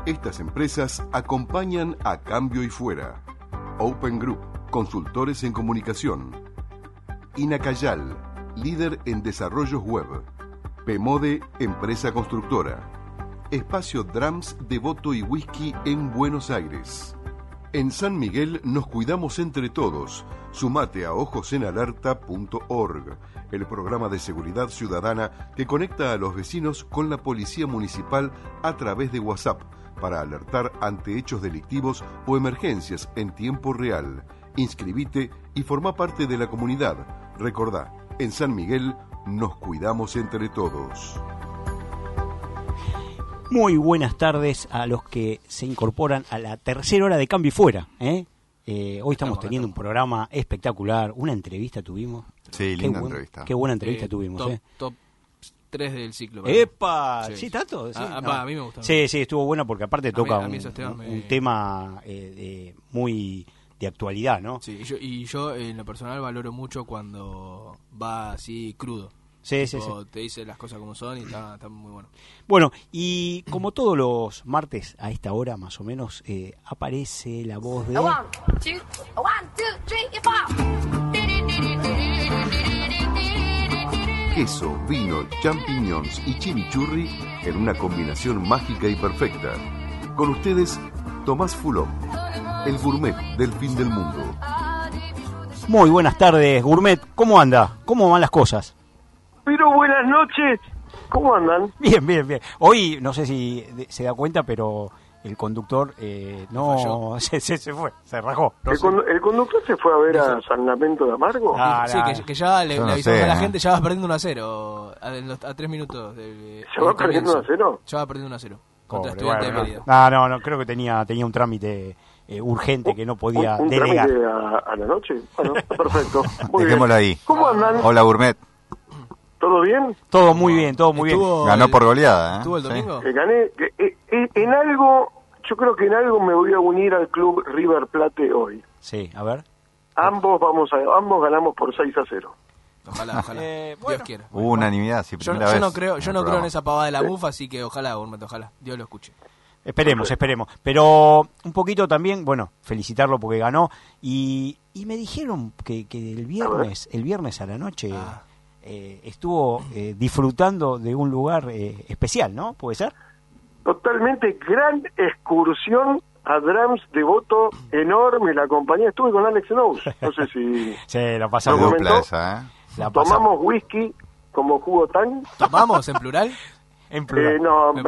Estas empresas acompañan a Cambio y Fuera. Open Group, consultores en comunicación. Inacayal, líder en desarrollos web. Pemode, empresa constructora. Espacio Drums, Devoto y Whisky en Buenos Aires. En San Miguel nos cuidamos entre todos. Sumate a ojosenalerta.org, el programa de seguridad ciudadana que conecta a los vecinos con la policía municipal a través de WhatsApp para alertar ante hechos delictivos o emergencias en tiempo real. Inscribite y forma parte de la comunidad. Recordá, en San Miguel nos cuidamos entre todos. Muy buenas tardes a los que se incorporan a la tercera hora de Cambio y Fuera. Hoy estamos teniendo un programa espectacular, una entrevista tuvimos. Sí, linda entrevista. Qué buena entrevista tuvimos. Top 3 del ciclo. ¡Epa! ¿Sí tanto? Sí, a mí me gustó. Sí, estuvo buena porque aparte toca un tema muy de actualidad, ¿no? Sí, y yo en lo personal valoro mucho cuando va así crudo. Sí. Te dice las cosas como son y está muy bueno. Bueno, y como todos los martes a esta hora más o menos aparece la voz de... Queso, vino, champiñones y chimichurri en una combinación mágica y perfecta. Con ustedes, Tomás Fulop, el gourmet del fin del mundo. Muy buenas tardes, gourmet. ¿Cómo anda? ¿Cómo van las cosas? Pero buenas noches, ¿cómo andan? Bien. Hoy, no sé si se da cuenta, pero el conductor no se fue, se rajó. ¿El conductor se fue a ver a San Lamento de Amargo? Sí, que ya le avisamos a la gente, ya va perdiendo 1-0 a 3 minutos. ¿Se va perdiendo 1-0? Ya va perdiendo 1-0 contra Pobre, Estudiantes de Mérida. No, creo que tenía un trámite urgente que no podía delegar. ¿Un trámite a la noche? Bueno, perfecto. Dejémoslo ahí. ¿Cómo andan? Hola, gourmet. ¿Todo bien? Todo muy bien. Ganó por goleada, ¿eh? ¿Estuvo el domingo? Gané. En algo, yo creo que en algo me voy a unir al club River Plate hoy. Sí, a ver. Ambos ganamos por 6-0. Ojalá. Dios quiera. Hubo unanimidad, sí, primera vez. Yo no creo en esa pavada de la bufa, así que ojalá, Dios lo escuche. Esperemos. Pero un poquito también, bueno, felicitarlo porque ganó. Y me dijeron que el viernes a la noche estuvo disfrutando de un lugar especial, ¿no? ¿Puede ser? Totalmente, gran excursión a Drums, Devoto, enorme la compañía. Estuve con Alex Knowles, no sé si... Sí, la pasamos. Dupla esa, ¿eh? Tomamos whisky como jugo tan. ¿Tomamos en plural? En plural.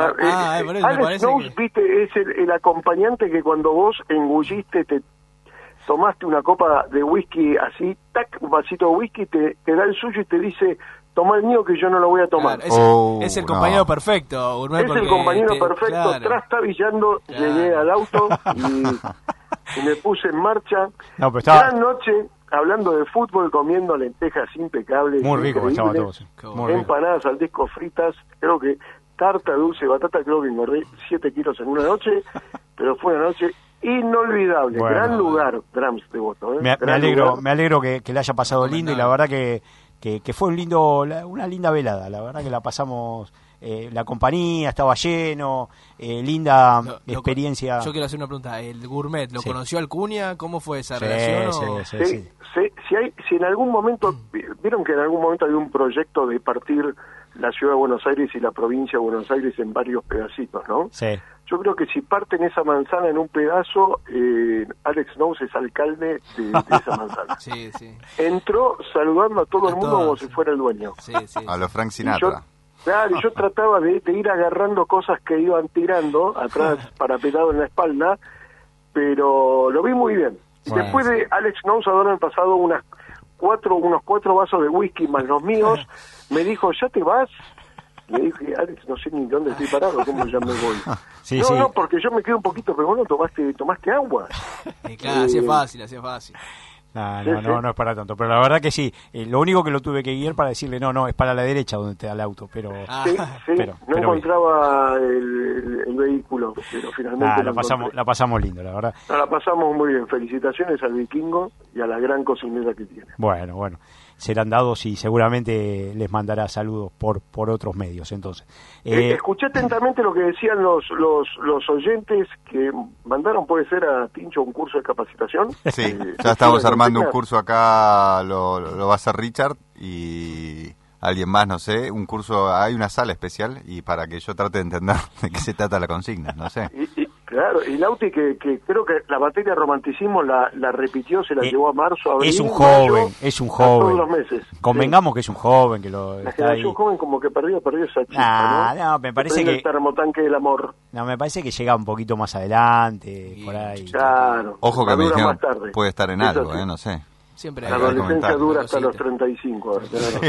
Alex Knowles, viste, es el acompañante que cuando vos engulliste, te tomaste una copa de whisky así, tac, un vasito de whisky, te da el suyo y te dice, toma el mío que yo no lo voy a tomar. Es el compañero perfecto, Gourmet. Es el compañero perfecto, trastabillando, llegué al auto y me puse en marcha. Gran noche, hablando de fútbol, comiendo lentejas impecables. Muy rico estaba todo. Empanadas al disco fritas, creo que tarta, dulce, batata, creo que engordé 7 kilos en una noche, pero fue una noche inolvidable. Bueno, gran lugar, Drums Devoto. Me alegro que le haya pasado lindo y la verdad que fue una linda velada. La verdad que la pasamos, la compañía estaba lleno, linda experiencia. Yo quiero hacer una pregunta. ¿El Gourmet lo conoció Alcuña? ¿Cómo fue esa relación? Sí. Si en algún momento, vieron que en algún momento había un proyecto de partir la ciudad de Buenos Aires y la provincia de Buenos Aires en varios pedacitos, ¿no? Sí. Yo creo que si parten esa manzana en un pedazo, Alex Knowles es alcalde de esa manzana. Sí. Entró saludando a todo el mundo como si fuera el dueño. Sí. A lo Frank Sinatra. Yo trataba de ir agarrando cosas que iban tirando atrás, parapetado en la espalda, pero lo vi muy bien. Bueno, después de Alex Knowles haber pasado unos 4 vasos de whisky más los míos, me dijo, ¿ya te vas? Le dije, Alex, no sé ni dónde estoy parado, ¿cómo ya me voy? No, porque yo me quedo un poquito, pero bueno, tomaste agua. Claro, hacía fácil. No es para tanto, pero la verdad que sí, lo único que lo tuve que guiar para decirle, no, es para la derecha donde te da el auto, pero... no encontraba el vehículo, pero finalmente la pasamos lindo, la verdad. La pasamos muy bien, felicitaciones al Vikingo y a la gran cocinera que tiene. Bueno, serán dados y seguramente les mandará saludos por otros medios. Entonces, escuché atentamente lo que decían los oyentes que mandaron, puede ser a Tincho un curso de capacitación. Sí, ya estamos armando un curso acá, lo va a hacer Richard y alguien más, no sé, un curso, hay una sala especial y para que yo trate de entender de qué se trata la consigna, no sé. Claro, y Lauti que creo que la materia romanticismo la repitió, se la llevó a marzo, abril, es un joven, todos los meses. Convengamos que es un joven que lo la está ahí. generación joven como que perdió esa chispa, no, me parece que el termotanque del amor. No, me parece que llega un poquito más adelante, por ahí. Claro. Ojo que me dijeron puede estar en algo, así. No sé. Siempre la adolescencia dura hasta los 35.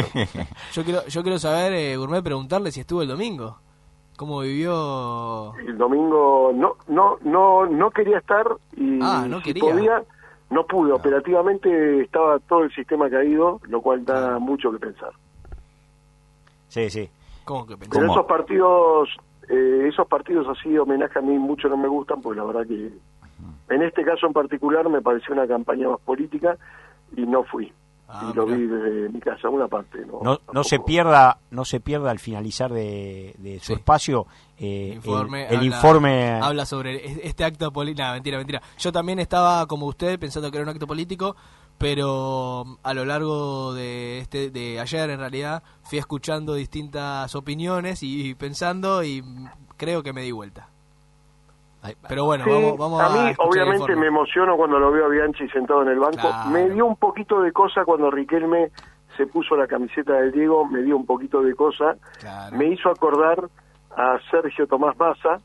Yo quiero saber, Gourmet, preguntarle si estuvo el domingo. ¿Cómo vivió? El domingo no quería estar y no si quería. podía, no pude. Operativamente estaba todo el sistema caído, lo cual da mucho que pensar. Sí. ¿Cómo que pensar? Pero esos partidos así de homenaje a mí mucho no me gustan, porque la verdad que en este caso en particular me pareció una campaña más política y no fui. Y lo vi desde mi casa, una parte. No se pierda al finalizar de su espacio el informe. Habla sobre este acto político. No, mentira. Yo también estaba como usted pensando que era un acto político, pero a lo largo de ayer en realidad fui escuchando distintas opiniones y pensando y creo que me di vuelta. Pero bueno, sí, vamos a mí obviamente me emociono cuando lo veo a Bianchi sentado en el banco. Claro. Me dio un poquito de cosa cuando Riquelme se puso la camiseta del Diego, me dio un poquito de cosa. Claro. Me hizo acordar a Sergio Tomás Massa,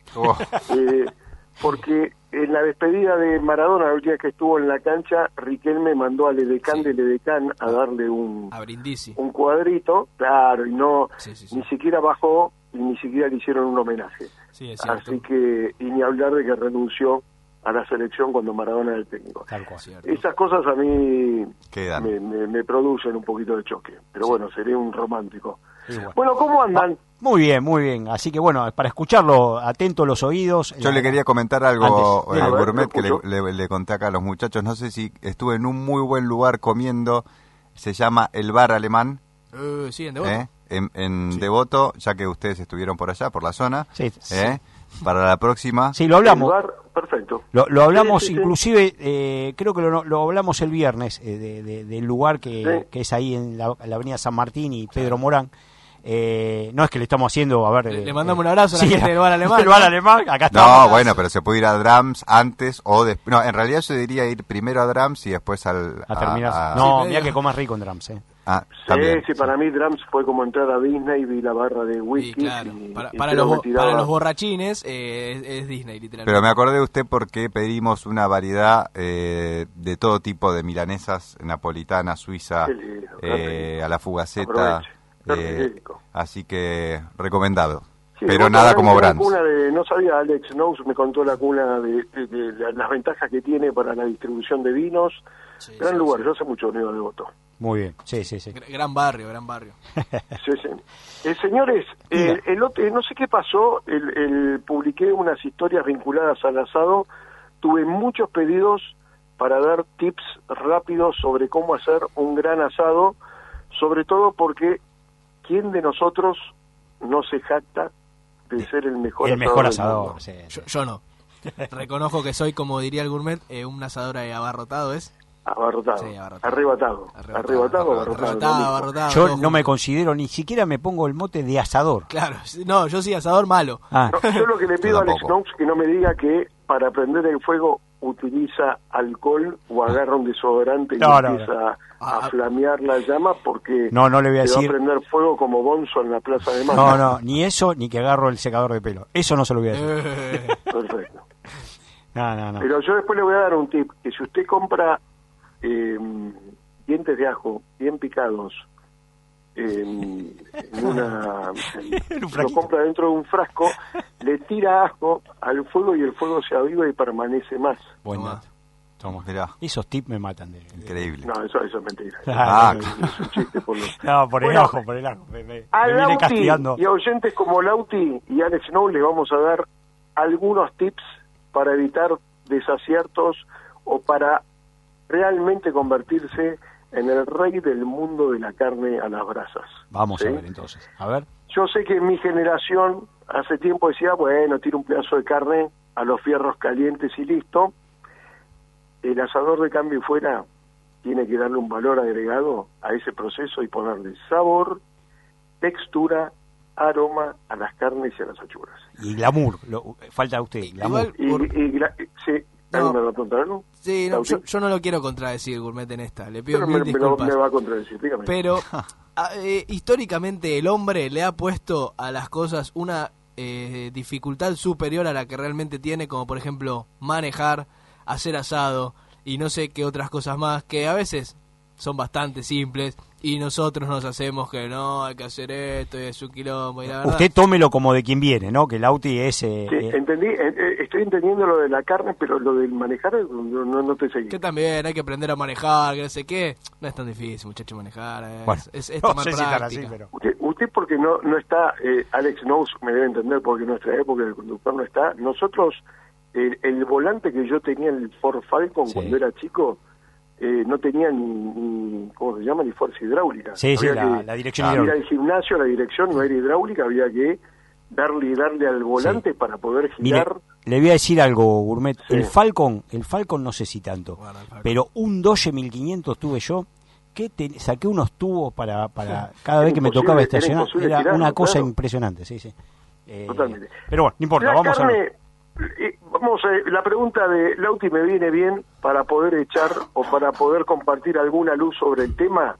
porque en la despedida de Maradona, la última vez que estuvo en la cancha, Riquelme mandó al edecán del edecán a darle un cuadrito, claro, y ni siquiera bajó y ni siquiera le hicieron un homenaje. Sí, es cierto. Así que, y ni hablar de que renunció a la selección cuando Maradona era el técnico. Esas cosas a mí me producen un poquito de choque, pero bueno, seré un romántico. Bueno, ¿cómo andan? Muy bien. Así que bueno, para escucharlo, atento los oídos. Yo le quería comentar algo, Gourmet, que le conté acá a los muchachos. No sé si estuve en un muy buen lugar comiendo, se llama El Bar Alemán. Sí, en Devoto. En Devoto, ya que ustedes estuvieron por allá, por la zona. Sí. Para la próxima. Sí, lo hablamos. Perfecto. Lo hablamos, inclusive, creo que lo hablamos el viernes, del lugar que es ahí en la avenida San Martín y Pedro Morán. No es que le estamos haciendo, le mandamos un abrazo a la gente del Bar Alemán. El Bar Alemán, acá está. No, bueno, pero se puede ir a Drams antes o después. No, en realidad yo diría ir primero a Drams y después a terminar. Mira que comas rico en Drams, Sí, para mí Drams fue como entrar a Disney, vi la barra de whisky. Claro. Para los borrachines es Disney, literalmente. Pero me acordé de usted porque pedimos una variedad de todo tipo de milanesas, napolitana, suiza, a la fugaceta. Así que recomendado. Sí, pero nada como Brands. No sabía, Alex Nous me contó la cuna de las ventajas que tiene para la distribución de vinos. Gran lugar, yo hace mucho no iba a Devoto. Muy bien, sí. Gran barrio. Sí. Señores, no sé qué pasó, publiqué unas historias vinculadas al asado, tuve muchos pedidos para dar tips rápidos sobre cómo hacer un gran asado, sobre todo porque ¿quién de nosotros no se jacta de ser el mejor asador? Sí. Yo no. Reconozco que soy, como diría el Gourmet, un asador abarrotado, ¿es? Abarrotado. Sí, arrebatado. Yo no me considero, ni siquiera me pongo el mote de asador. Claro, no, yo soy asador malo. No, yo lo que le pido a Alex Knox que no me diga que para prender el fuego utiliza alcohol o agarra un desodorante y empieza a flamear la llama, porque no le voy a decir. Va a prender fuego como Bonzo en la Plaza de Mayo. No, ni eso, ni que agarro el secador de pelo. Eso no se lo voy a decir. Perfecto. No. Pero yo después le voy a dar un tip, que si usted compra dientes de ajo bien picados lo compra dentro de un frasco, le tira ajo al fuego y el fuego se aviva y permanece más. Bueno, toma. Esos tips me matan. Increíble. No, eso es mentira. Es un chiste por el ajo. Me viene castigando. Y a oyentes como Lauti y Alex Snow les vamos a dar algunos tips para evitar desaciertos o para realmente convertirse en el rey del mundo de la carne a las brasas. Vamos ¿sí? a ver entonces. A ver. Yo sé que en mi generación hace tiempo decía, bueno, tira un pedazo de carne a los fierros calientes y listo. El asador de cambio y fuera tiene que darle un valor agregado a ese proceso y ponerle sabor, textura, aroma a las carnes y a las achuras. Y glamour, falta a usted, glamour. Sí, No. ¿me va a contar algo? Sí, no, yo no lo quiero contradecir, Gourmet, en esta. Le pido Pero mil disculpas. me va a contradecir, dígame. Pero históricamente el hombre le ha puesto a las cosas una dificultad superior a la que realmente tiene, como por ejemplo manejar, hacer asado y no sé qué otras cosas más, que a veces son bastante simples y nosotros nos hacemos que no, hay que hacer esto y es un quilombo y la verdad... Usted tómelo como de quien viene, ¿no? Que el Auti es... Sí, entendí, estoy entendiendo lo de la carne, pero lo del manejar no te seguí. Que también hay que aprender a manejar, que no sé qué. No es tan difícil, muchacho, manejar. Bueno, es no tomar sé si tan así, práctica. pero... Usted porque no está, Alex Knows me debe entender porque en nuestra época el conductor no está. Nosotros, el volante que yo tenía en el Ford Falcon Sí. cuando era chico, no tenía ni ¿cómo se llama? Ni fuerza hidráulica. Sí, sí, Había la dirección ir hidráulica. al gimnasio, la dirección no era hidráulica, había que darle al volante Sí. para poder Mire, girar. le voy a decir algo, Gourmet. Sí. El Falcon no sé si tanto, Bueno, el Falcon. pero un Dodge 1500 tuve yo, que saqué unos tubos para cada vez que me imposible, tocaba era estacionar. imposible Era tirarlo, una cosa claro. impresionante, sí, sí. Totalmente. Pero bueno, no importa, La vamos a carne, ver. la pregunta de Lauti me viene bien para poder echar o para poder compartir alguna luz sobre el tema.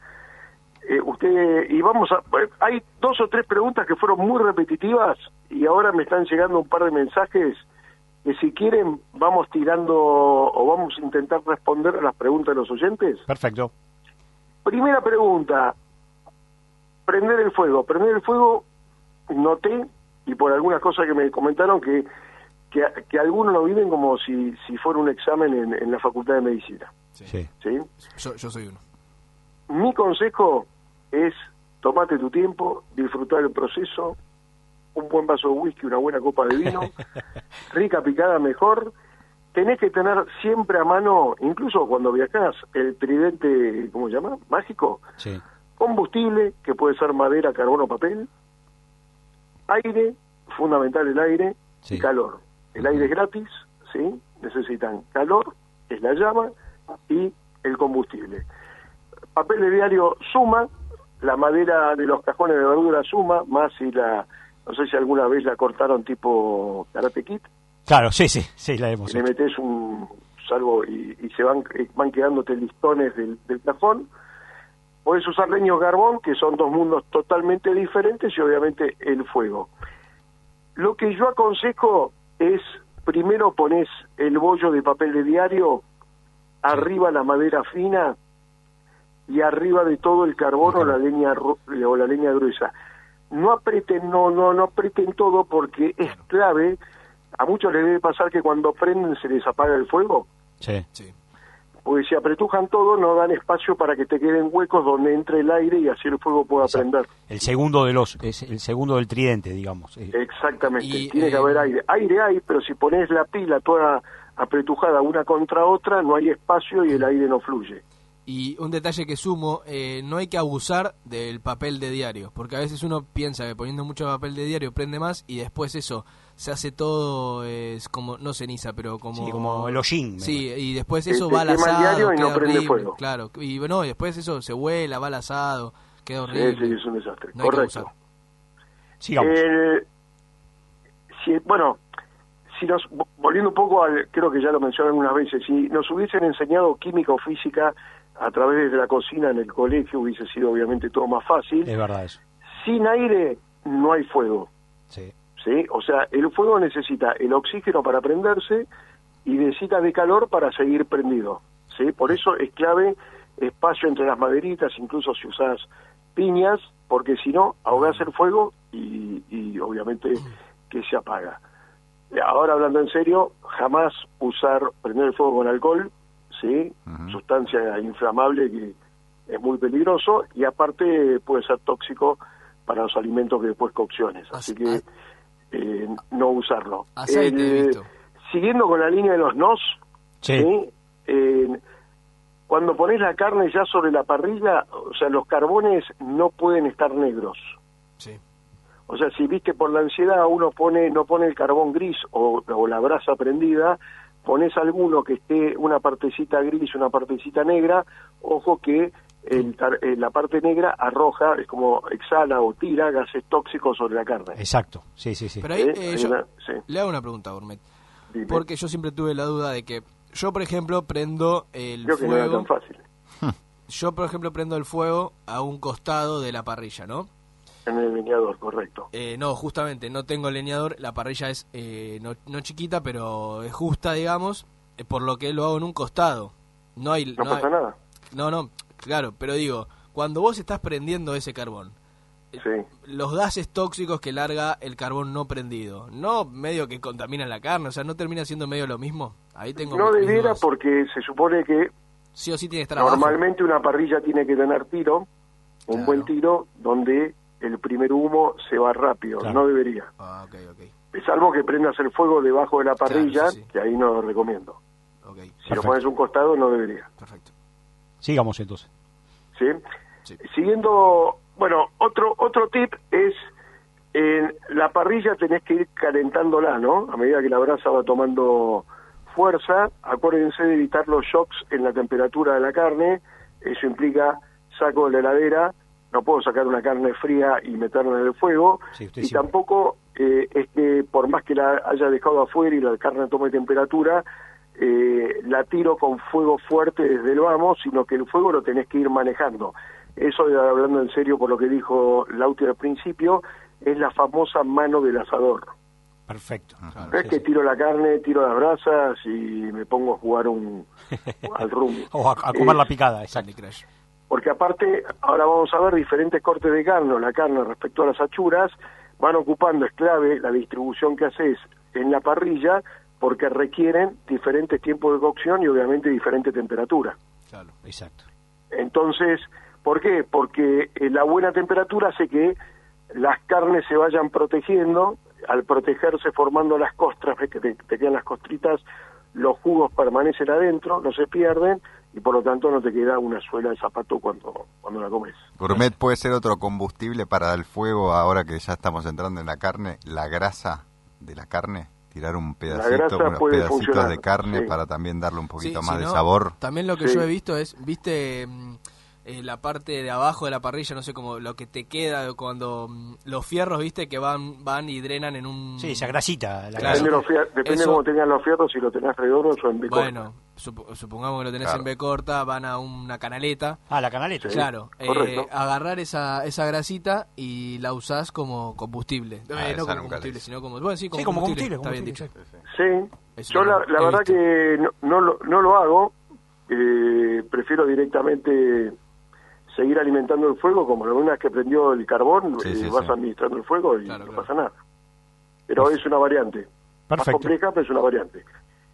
Hay 2 o 3 preguntas que fueron muy repetitivas y ahora me están llegando un par de mensajes que si quieren vamos tirando o vamos a intentar responder a las preguntas de los oyentes. Perfecto. Primera pregunta, prender el fuego, noté, y por algunas cosas que me comentaron, que algunos lo viven como si fuera un examen en la Facultad de Medicina. Sí. ¿Sí? Yo soy uno. Mi consejo es, tomate tu tiempo, disfrutar el proceso, un buen vaso de whisky, una buena copa de vino, rica picada mejor. Tenés que tener siempre a mano, incluso cuando viajás, el tridente, ¿cómo se llama? Mágico. Sí. Combustible, que puede ser madera, carbón o papel. Aire, fundamental el aire, Sí. y calor. El aire es gratis, ¿sí? Necesitan calor, es la llama, y el combustible. Papel de diario suma, la madera de los cajones de verdura suma, más si no sé si alguna vez la cortaron tipo Karate Kid, Claro, sí, la hemos le hecho. metes un salvo y se van quedándote listones del cajón. Puedes usar leño o carbón, que son 2 mundos totalmente diferentes, y obviamente el fuego. Lo que yo aconsejo es, primero pones el bollo de papel de diario, arriba la madera fina y arriba de todo el carbón o la leña gruesa. No aprieten, no aprieten todo, porque es clave. A muchos les debe pasar que cuando prenden se les apaga el fuego, Sí. Sí. porque si apretujan todo no dan espacio para que te queden huecos donde entre el aire y así el fuego pueda Exacto. prender. El segundo es el segundo del tridente, digamos. Exactamente, Y, tiene que haber aire. Aire hay, pero si pones la pila toda apretujada una contra otra, no hay espacio y el aire no fluye. Y un detalle que sumo, no hay que abusar del papel de diario, porque a veces uno piensa que poniendo mucho papel de diario prende más y después eso se hace todo, es como, no ceniza, pero como... Sí, como el hollín. Sí, y después Te eso va al quema el asado, diario y no queda prende horrible, fuego. claro, y bueno, y después eso se vuela, va al asado, queda Sí, horrible. es un desastre. No hay que Correcto. abusar. Sigamos. Volviendo un poco creo que ya lo mencioné algunas veces, si nos hubiesen enseñado química o física a través de la cocina en el colegio, hubiese sido obviamente todo más fácil. Es verdad eso. Sin aire no hay fuego, Sí. ¿sí? O sea, el fuego necesita el oxígeno para prenderse y necesita de calor para seguir prendido, ¿sí? Por eso es clave espacio entre las maderitas, incluso si usas piñas, porque si no, ahogás el fuego y obviamente que se apaga. Ahora hablando en serio, jamás prender el fuego con alcohol, ¿sí? Sustancia inflamable que es muy peligroso y aparte puede ser tóxico para los alimentos que después cocciones, así que no usarlo. Aceite, he visto. Siguiendo con la línea de los nos, Sí. ¿sí? cuando pones la carne ya sobre la parrilla, o sea, los carbones no pueden estar negros. Sí. O sea, si viste por la ansiedad no pone el carbón gris o la brasa prendida, pones alguno que esté una partecita gris, una partecita negra, ojo que la parte negra arroja, es como exhala o tira gases tóxicos sobre la carne. Exacto, sí. Pero ahí le hago una pregunta, Gourmet. Dime. Porque yo siempre tuve la duda de que yo, por ejemplo, prendo el Creo que no era fuego. tan fácil. Yo, por ejemplo, prendo el fuego a un costado de la parrilla, ¿no? En el leñador, correcto. No, justamente, no tengo leñador, la parrilla es no chiquita, pero es justa, digamos, por lo que lo hago en un costado. No pasa nada. No, claro, pero digo, cuando vos estás prendiendo ese carbón, Sí. los gases tóxicos que larga el carbón no prendido, no medio que contaminan la carne, o sea, no termina siendo medio lo mismo. Ahí tengo No mis debiera dudas. porque se supone que Sí o sí tiene que estar abajo. normalmente una parrilla tiene que tener tiro, un Claro. buen tiro, donde el primer humo se va rápido, Claro. no debería. Ah, ok. Salvo que prendas el fuego debajo de la parrilla, Claro, sí. que ahí no lo recomiendo. Ok, Si lo Perfecto. pones a un costado, no debería. perfecto. Sigamos entonces. ¿Sí? Sí. Siguiendo, bueno, otro tip es, en la parrilla tenés que ir calentándola, ¿no? A medida que la brasa va tomando fuerza, acuérdense de evitar los shocks en la temperatura de la carne, eso implica saco de la heladera, no puedo sacar una carne fría y meterla en el fuego, Sí, usted y sí. tampoco es que por más que la haya dejado afuera y la carne tome temperatura, la tiro con fuego fuerte desde el vamos, sino que el fuego lo tenés que ir manejando. Eso, hablando en serio por lo que dijo Lauti al principio, es la famosa mano del asador. Perfecto. No es que tiro la carne, tiro las brasas y me pongo a jugar al rumbo. O a comer la picada, exacto. Candy Crush. Porque aparte, ahora vamos a ver diferentes cortes de carne, la carne respecto a las achuras, van ocupando, es clave la distribución que haces en la parrilla, porque requieren diferentes tiempos de cocción y obviamente diferente temperatura. Claro. Exacto. Entonces, ¿por qué? Porque la buena temperatura hace que las carnes se vayan protegiendo, al protegerse formando las costras, ves que te quedan las costritas, los jugos permanecen adentro, no se pierden, y por lo tanto no te queda una suela de zapato cuando la comes. Gourmet, puede ser otro combustible para el fuego ahora que ya estamos entrando en la carne, la grasa de la carne, tirar un pedacito, grasa unos puede pedacitos funcionar, de carne sí. para también darle un poquito Sí, más si de no, sabor. También lo que Sí. yo he visto es, viste, la parte de abajo de la parrilla, no sé, como lo que te queda cuando los fierros, viste, que van y drenan en un... Sí, esa grasita. La Claro. grasa. Depende Eso- cómo tengas los fierros, si lo tenés redondos o en B corta. Bueno, supongamos que lo tenés Claro. en B corta, van a una canaleta. Ah, la canaleta. Sí. Claro, correcto. agarrar esa grasita y la usás como combustible. Ah, no esa como nunca combustible, la hice. sino como... Bueno, sí, como Sí, como combustible, combustible. está bien dicho. Sí, Eso yo lo la he verdad visto. que no lo hago, prefiero directamente seguir alimentando el fuego, como la una vez que prendió el carbón, Sí, sí, vas sí. administrando el fuego y Claro, no claro. pasa nada. Pero es una variante, más Perfecto. compleja, pero es una variante.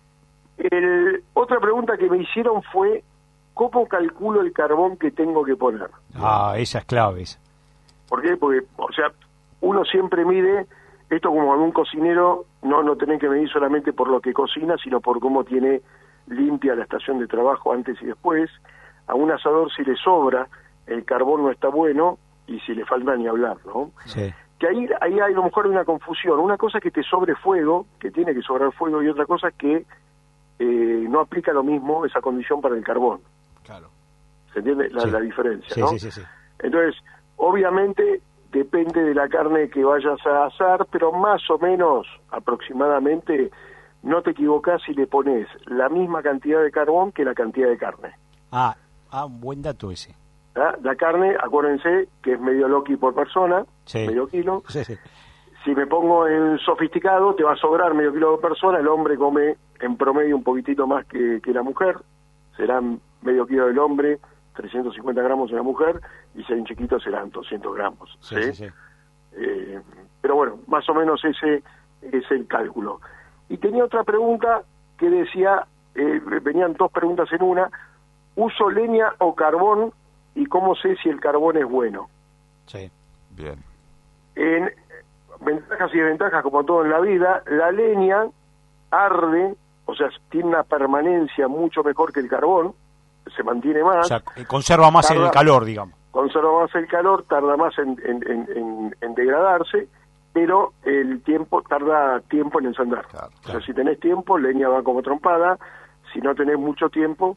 Otra pregunta que me hicieron fue, ¿cómo calculo el carbón que tengo que poner? Ah, esa es clave. Esa. ¿Por qué? Porque, o sea, uno siempre mide, esto como algún cocinero, no tenés que medir solamente por lo que cocina, sino por cómo tiene limpia la estación de trabajo antes y después. A un asador, si le sobra, el carbón no está bueno, y si le falta ni hablar, ¿no? Sí. Que ahí hay a lo mejor una confusión. Una cosa es que te sobre fuego, que tiene que sobrar fuego, y otra cosa es que no aplica lo mismo esa condición para el carbón. Claro. ¿Se entiende Sí. la diferencia, Sí, no? sí. Entonces, obviamente depende de la carne que vayas a asar, pero más o menos aproximadamente no te equivocás si le pones la misma cantidad de carbón que la cantidad de carne. Ah, un buen dato ese. ¿Ah? La carne, acuérdense que es medio loqui por persona, Sí. medio kilo. Sí, sí. Si me pongo en sofisticado, te va a sobrar medio kilo por persona. El hombre come en promedio un poquitito más que la mujer. Serán medio kilo del hombre, 350 gramos de la mujer, y si hay un chiquito serán 200 gramos. ¿sí? Pero bueno, más o menos ese es el cálculo. Y tenía otra pregunta que decía, venían dos preguntas en una: ¿uso leña o carbón y cómo sé si el carbón es bueno? Sí. Bien. En ventajas y desventajas, como todo en la vida, la leña arde, o sea, tiene una permanencia mucho mejor que el carbón, se mantiene más. O sea, conserva más el calor, digamos. Conserva más el calor, tarda más en degradarse, pero el tiempo tarda tiempo en encender. Claro. O sea, si tenés tiempo, leña va como trompada. Si no tenés mucho tiempo,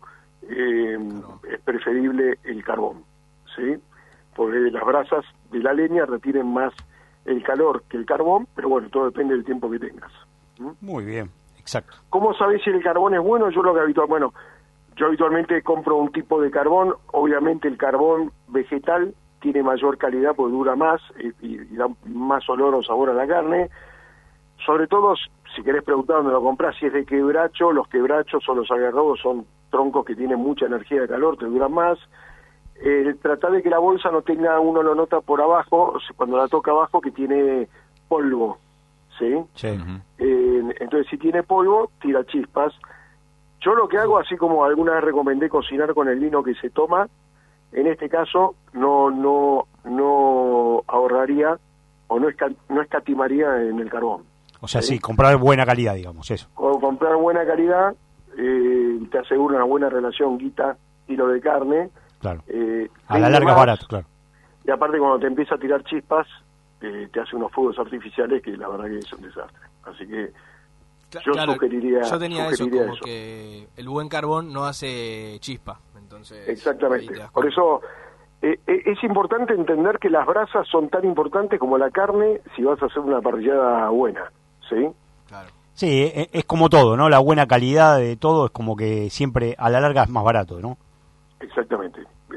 es preferible el carbón, ¿sí? Porque las brasas de la leña retienen más el calor que el carbón, pero bueno, todo depende del tiempo que tengas. Muy bien, exacto. ¿Cómo sabés si el carbón es bueno? Yo habitualmente compro un tipo de carbón. Obviamente el carbón vegetal tiene mayor calidad porque dura más y da más olor o sabor a la carne. Sobre todo, si querés preguntar dónde lo compras, si es de quebracho, los quebrachos o los algarrobos son troncos que tienen mucha energía de calor, te duran más. Tratar de que la bolsa no tenga, uno lo nota por abajo, cuando la toca abajo, que tiene polvo, ¿sí? Sí. Entonces, si tiene polvo, tira chispas. Yo lo que hago, así como alguna vez recomendé cocinar con el vino que se toma, en este caso no ahorraría o no escatimaría en el carbón. O sea, sí, comprar buena calidad, digamos, eso. Comprar buena calidad te asegura una buena relación guita-kilo de carne. Claro. A la larga es barato, claro. Y aparte, cuando te empieza a tirar chispas, te hace unos fuegos artificiales que la verdad que es un desastre. Así que yo sugeriría eso, como eso. Que el buen carbón no hace chispa. Entonces, exactamente. Por eso es importante entender que las brasas son tan importantes como la carne si vas a hacer una parrillada buena, ¿sí? Claro. Sí, es como todo, ¿no? La buena calidad de todo es como que siempre a la larga es más barato, ¿no? Exactamente.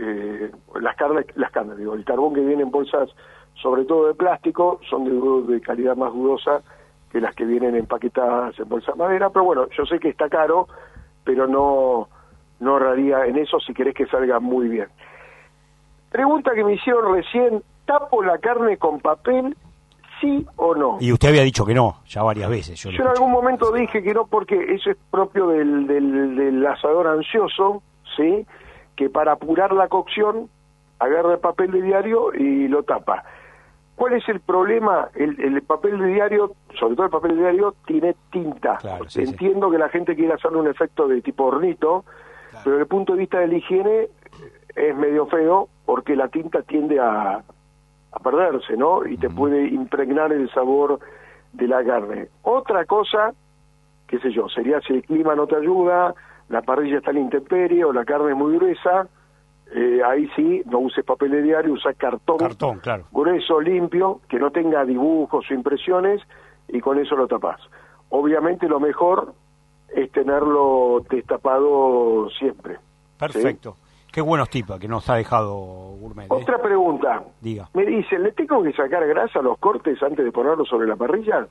Las carnes, digo, el carbón que viene en bolsas, sobre todo de plástico, son de calidad más dudosa que las que vienen empaquetadas en bolsa de madera, pero bueno, yo sé que está caro, pero no ahorraría en eso si querés que salga muy bien. Pregunta que me hicieron recién, ¿tapo la carne con papel, sí o no? Y usted había dicho que no, ya varias veces. Yo en algún momento dije que no, porque eso es propio del asador ansioso, ¿sí? Que para apurar la cocción agarra el papel de diario y lo tapa. ¿Cuál es el problema? El papel de diario, sobre todo el papel de diario, tiene tinta. Claro, sí, entiendo que la gente quiere hacerle un efecto de tipo hornito, claro, pero desde el punto de vista de la higiene es medio feo porque la tinta tiende a perderse, ¿no? Y te puede impregnar el sabor de la carne. Otra cosa, qué sé yo, sería si el clima no te ayuda, la parrilla está en la intemperie o la carne es muy gruesa, ahí sí, no uses papel de diario, usa cartón, claro, grueso, limpio, que no tenga dibujos o impresiones, y con eso lo tapás. Obviamente lo mejor es tenerlo destapado siempre. Perfecto. ¿Sí? Qué buenos tips que nos ha dejado Gourmet. Otra pregunta. Diga. Me dicen, ¿le tengo que sacar grasa a los cortes antes de ponerlos sobre la parrilla?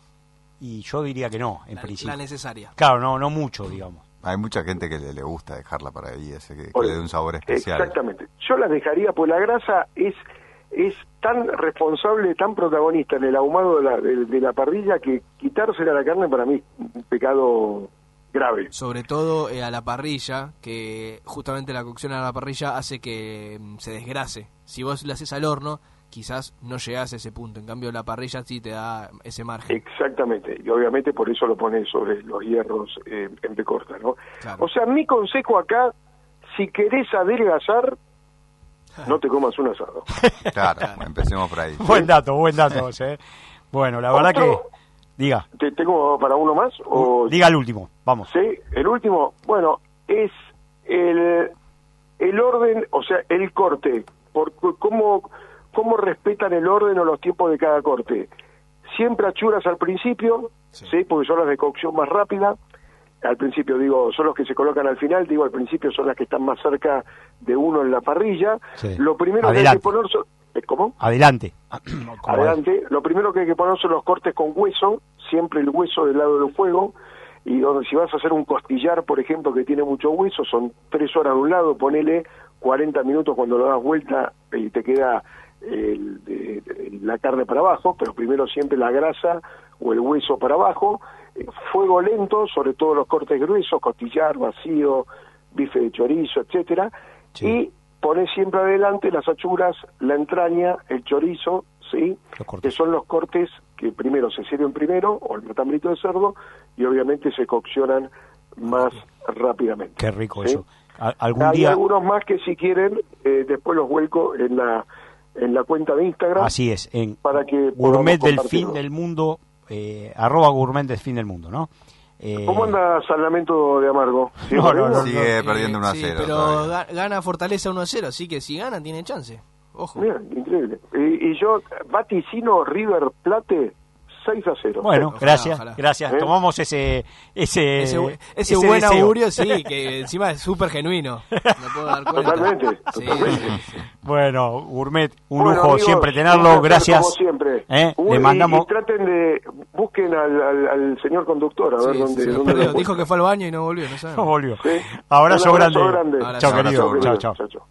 Y yo diría que no, en principio. La necesaria. Claro, no mucho, digamos. Hay mucha gente que le gusta dejarla para ahí, que le dé un sabor especial. Exactamente. Yo la dejaría, pues la grasa es tan responsable, tan protagonista en el ahumado de la parrilla, que quitársela a la carne para mí es un pecado grave. Sobre todo a la parrilla, que justamente la cocción a la parrilla hace que se desgrase. Si vos la haces al horno, quizás no llegás a ese punto. En cambio, la parrilla sí te da ese margen. Exactamente. Y obviamente por eso lo pones sobre los hierros en P corta, ¿no? Claro. O sea, mi consejo acá, si querés adelgazar, no te comas un asado. Claro, empecemos por ahí. Buen dato, ¿eh? Bueno, la verdad que... Diga. ¿Tengo para uno más? O... Diga el último, vamos. Sí, el último, bueno, es el orden, o sea, el corte. ¿Cómo respetan el orden o los tiempos de cada corte? Siempre achuras al principio, sí, porque son las de cocción más rápida. Al principio, digo, son los que se colocan al final, digo, al principio son las que están más cerca de uno en la parrilla. Sí. Lo primero que hay que poner son... ¿Cómo? Adelante. Adelante. Lo primero que hay que poner son los cortes con hueso, siempre el hueso del lado del fuego, y donde si vas a hacer un costillar, por ejemplo, que tiene mucho hueso, son 3 horas de un lado, ponele 40 minutos cuando lo das vuelta y te queda la carne para abajo, pero primero siempre la grasa o el hueso para abajo, fuego lento, sobre todo los cortes gruesos, costillar, vacío, bife de chorizo, etcétera, sí. Y pones siempre adelante las achuras, la entraña, el chorizo, ¿sí? Que son los cortes que primero se sirven primero, o el matambrito de cerdo, y obviamente se coccionan más rápidamente. Qué rico, ¿sí? Eso. algún Hay día... algunos más que si quieren, después los vuelco en la cuenta de Instagram. Así es, en para que Gourmet del Fin del Mundo, @Gourmet del Fin del Mundo, ¿no? ¿Cómo anda Salvamento de Amargo? No, sigue perdiendo 1-0. Sí, pero gana Fortaleza 1-0, así que si gana tiene chance. Ojo. Mira, increíble. Y yo vaticino River Plate 6-0. Bueno, Ojalá, gracias, ojalá. gracias. Tomamos ese buen deseo. augurio, sí, que encima es súper genuino. Me puedo dar cuenta. Totalmente. Sí. Bueno, Gourmet, un Bueno, lujo amigos, siempre tenerlo, como gracias. siempre. Le mandamos... Y traten de, busquen al señor conductor, a ver dónde lo lo perdió. encuentran. Dijo que fue al baño y no volvió, no sabemos. No volvió. Sí. Abrazo Un grande. Abrazo. Chao, querido. Abrazo, Chao. chao.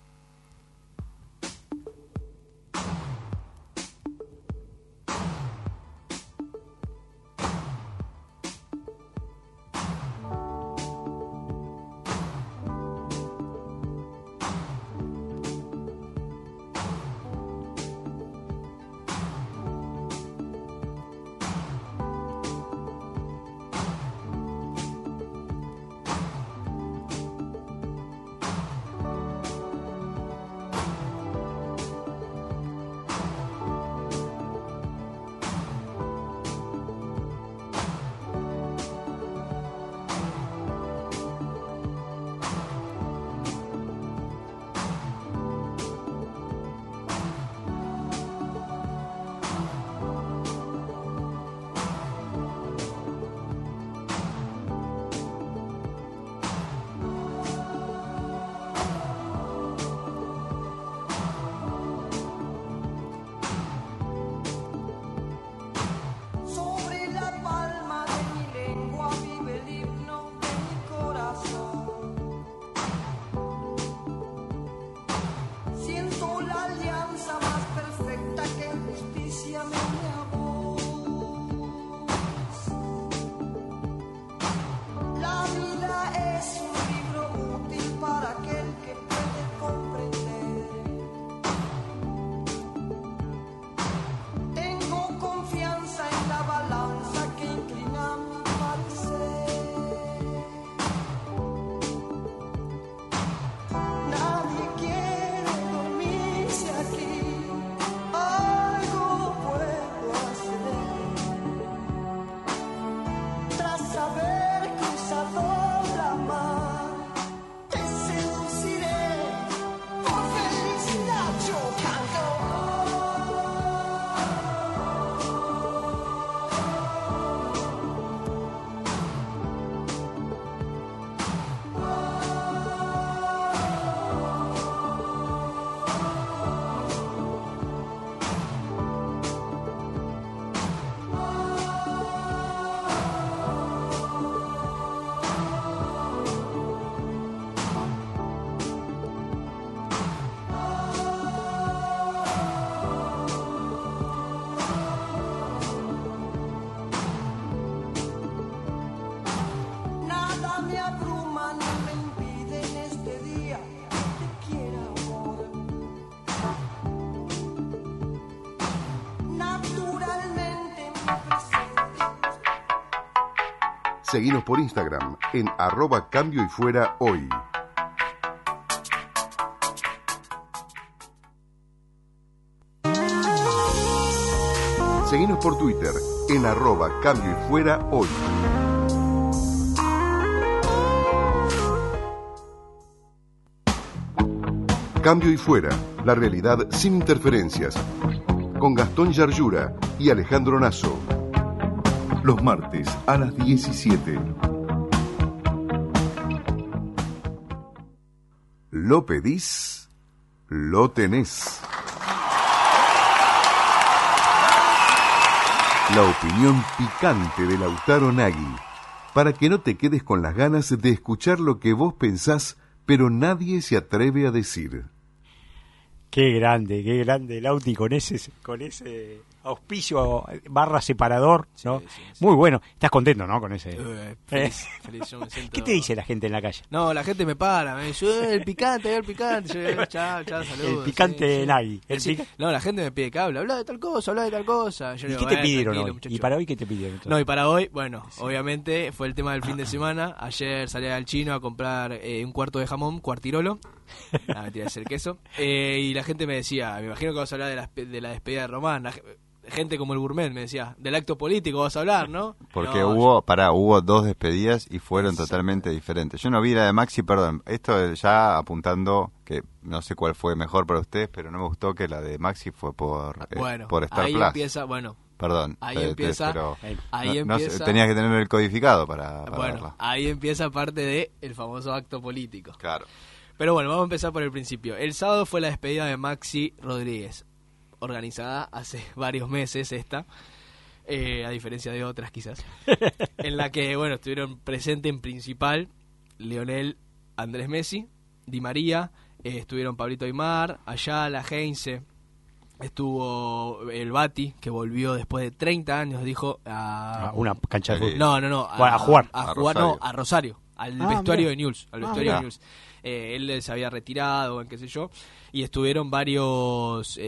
Seguinos por Instagram en @cambioyfuerahoy. Seguinos por Twitter en @cambioyfuerahoy. Cambio y Fuera, la realidad sin interferencias, con Gastón Yarlura y Alejandro Nasso. Los martes a las 17. Lo pedís, lo tenés. La opinión picante de Lautaro Nagui, para que no te quedes con las ganas de escuchar lo que vos pensás, pero nadie se atreve a decir. Qué grande, Lauti, con ese auspicio / separador, ¿no? Sí. Muy bueno. ¿Estás contento, no? Con ese. Feliz, yo me siento... ¿Qué te dice la gente en la calle? No, la gente me para, me dice, el picante. Yo, chao, saludos. El picante sí. Nagui. No, la gente me pide que hable, habla de tal cosa. Yo ¿Y digo, qué te pidieron hoy? muchacho. ¿Y para hoy qué te pidieron? No, y para hoy, bueno, obviamente fue el tema del fin de semana. Ayer salí al chino a comprar un cuarto de jamón, cuartirolo. Mentira, es el queso. Y la gente me decía, me imagino que vas a hablar de la despedida de Román. Gente como el Gourmet me decía, del acto político vas a hablar, ¿no? Porque no, hubo 2 despedidas y fueron totalmente diferentes. Yo no vi la de Maxi, perdón, esto ya apuntando que no sé cuál fue mejor para ustedes, pero no me gustó que la de Maxi fue por Star ahí Plus. empieza, bueno, Perdón. Ahí empieza. Tenías que tener el codificado para verla. Ahí empieza parte de el famoso acto político. Claro. Pero bueno, vamos a empezar por el principio. El sábado fue la despedida de Maxi Rodríguez, organizada hace varios meses a diferencia de otras quizás, en la que, bueno, estuvieron presentes en principal Lionel Andrés Messi, Di María, estuvieron Pablito Aimar, Ayala, Heinze, estuvo el Bati, que volvió después de 30 años, dijo, a una cancha de fútbol. No, a jugar. A Rosario, al vestuario mira. de Newell's, de Newell's. Él se había retirado, qué sé yo, y estuvieron varios